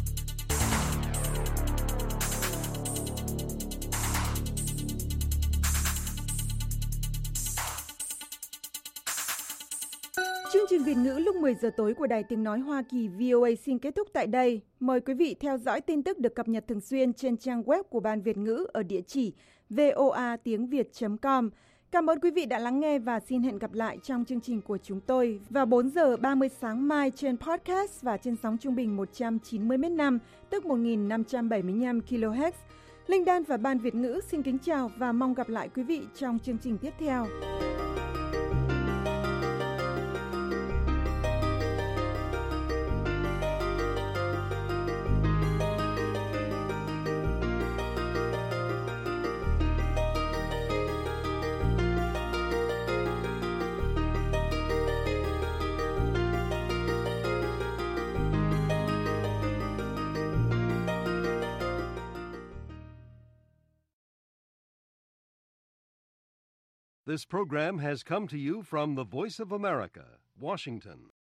Chương trình Việt ngữ lúc mười giờ tối của Đài Tiếng Nói Hoa Kỳ V O A xin kết thúc tại đây. Mời quý vị theo dõi tin tức được cập nhật thường xuyên trên trang web của Ban Việt ngữ ở địa chỉ voa tiếng việt chấm com. Cảm ơn quý vị đã lắng nghe và xin hẹn gặp lại trong chương trình của chúng tôi vào bốn giờ ba mươi sáng mai trên podcast và trên sóng trung bình một trăm chín mươi mét năm, tức một nghìn năm trăm bảy mươi lăm ki lô héc. Linh Đan và Ban Việt ngữ xin kính chào và mong gặp lại quý vị trong chương trình tiếp theo. This program has come to you from the Voice of America, Washington.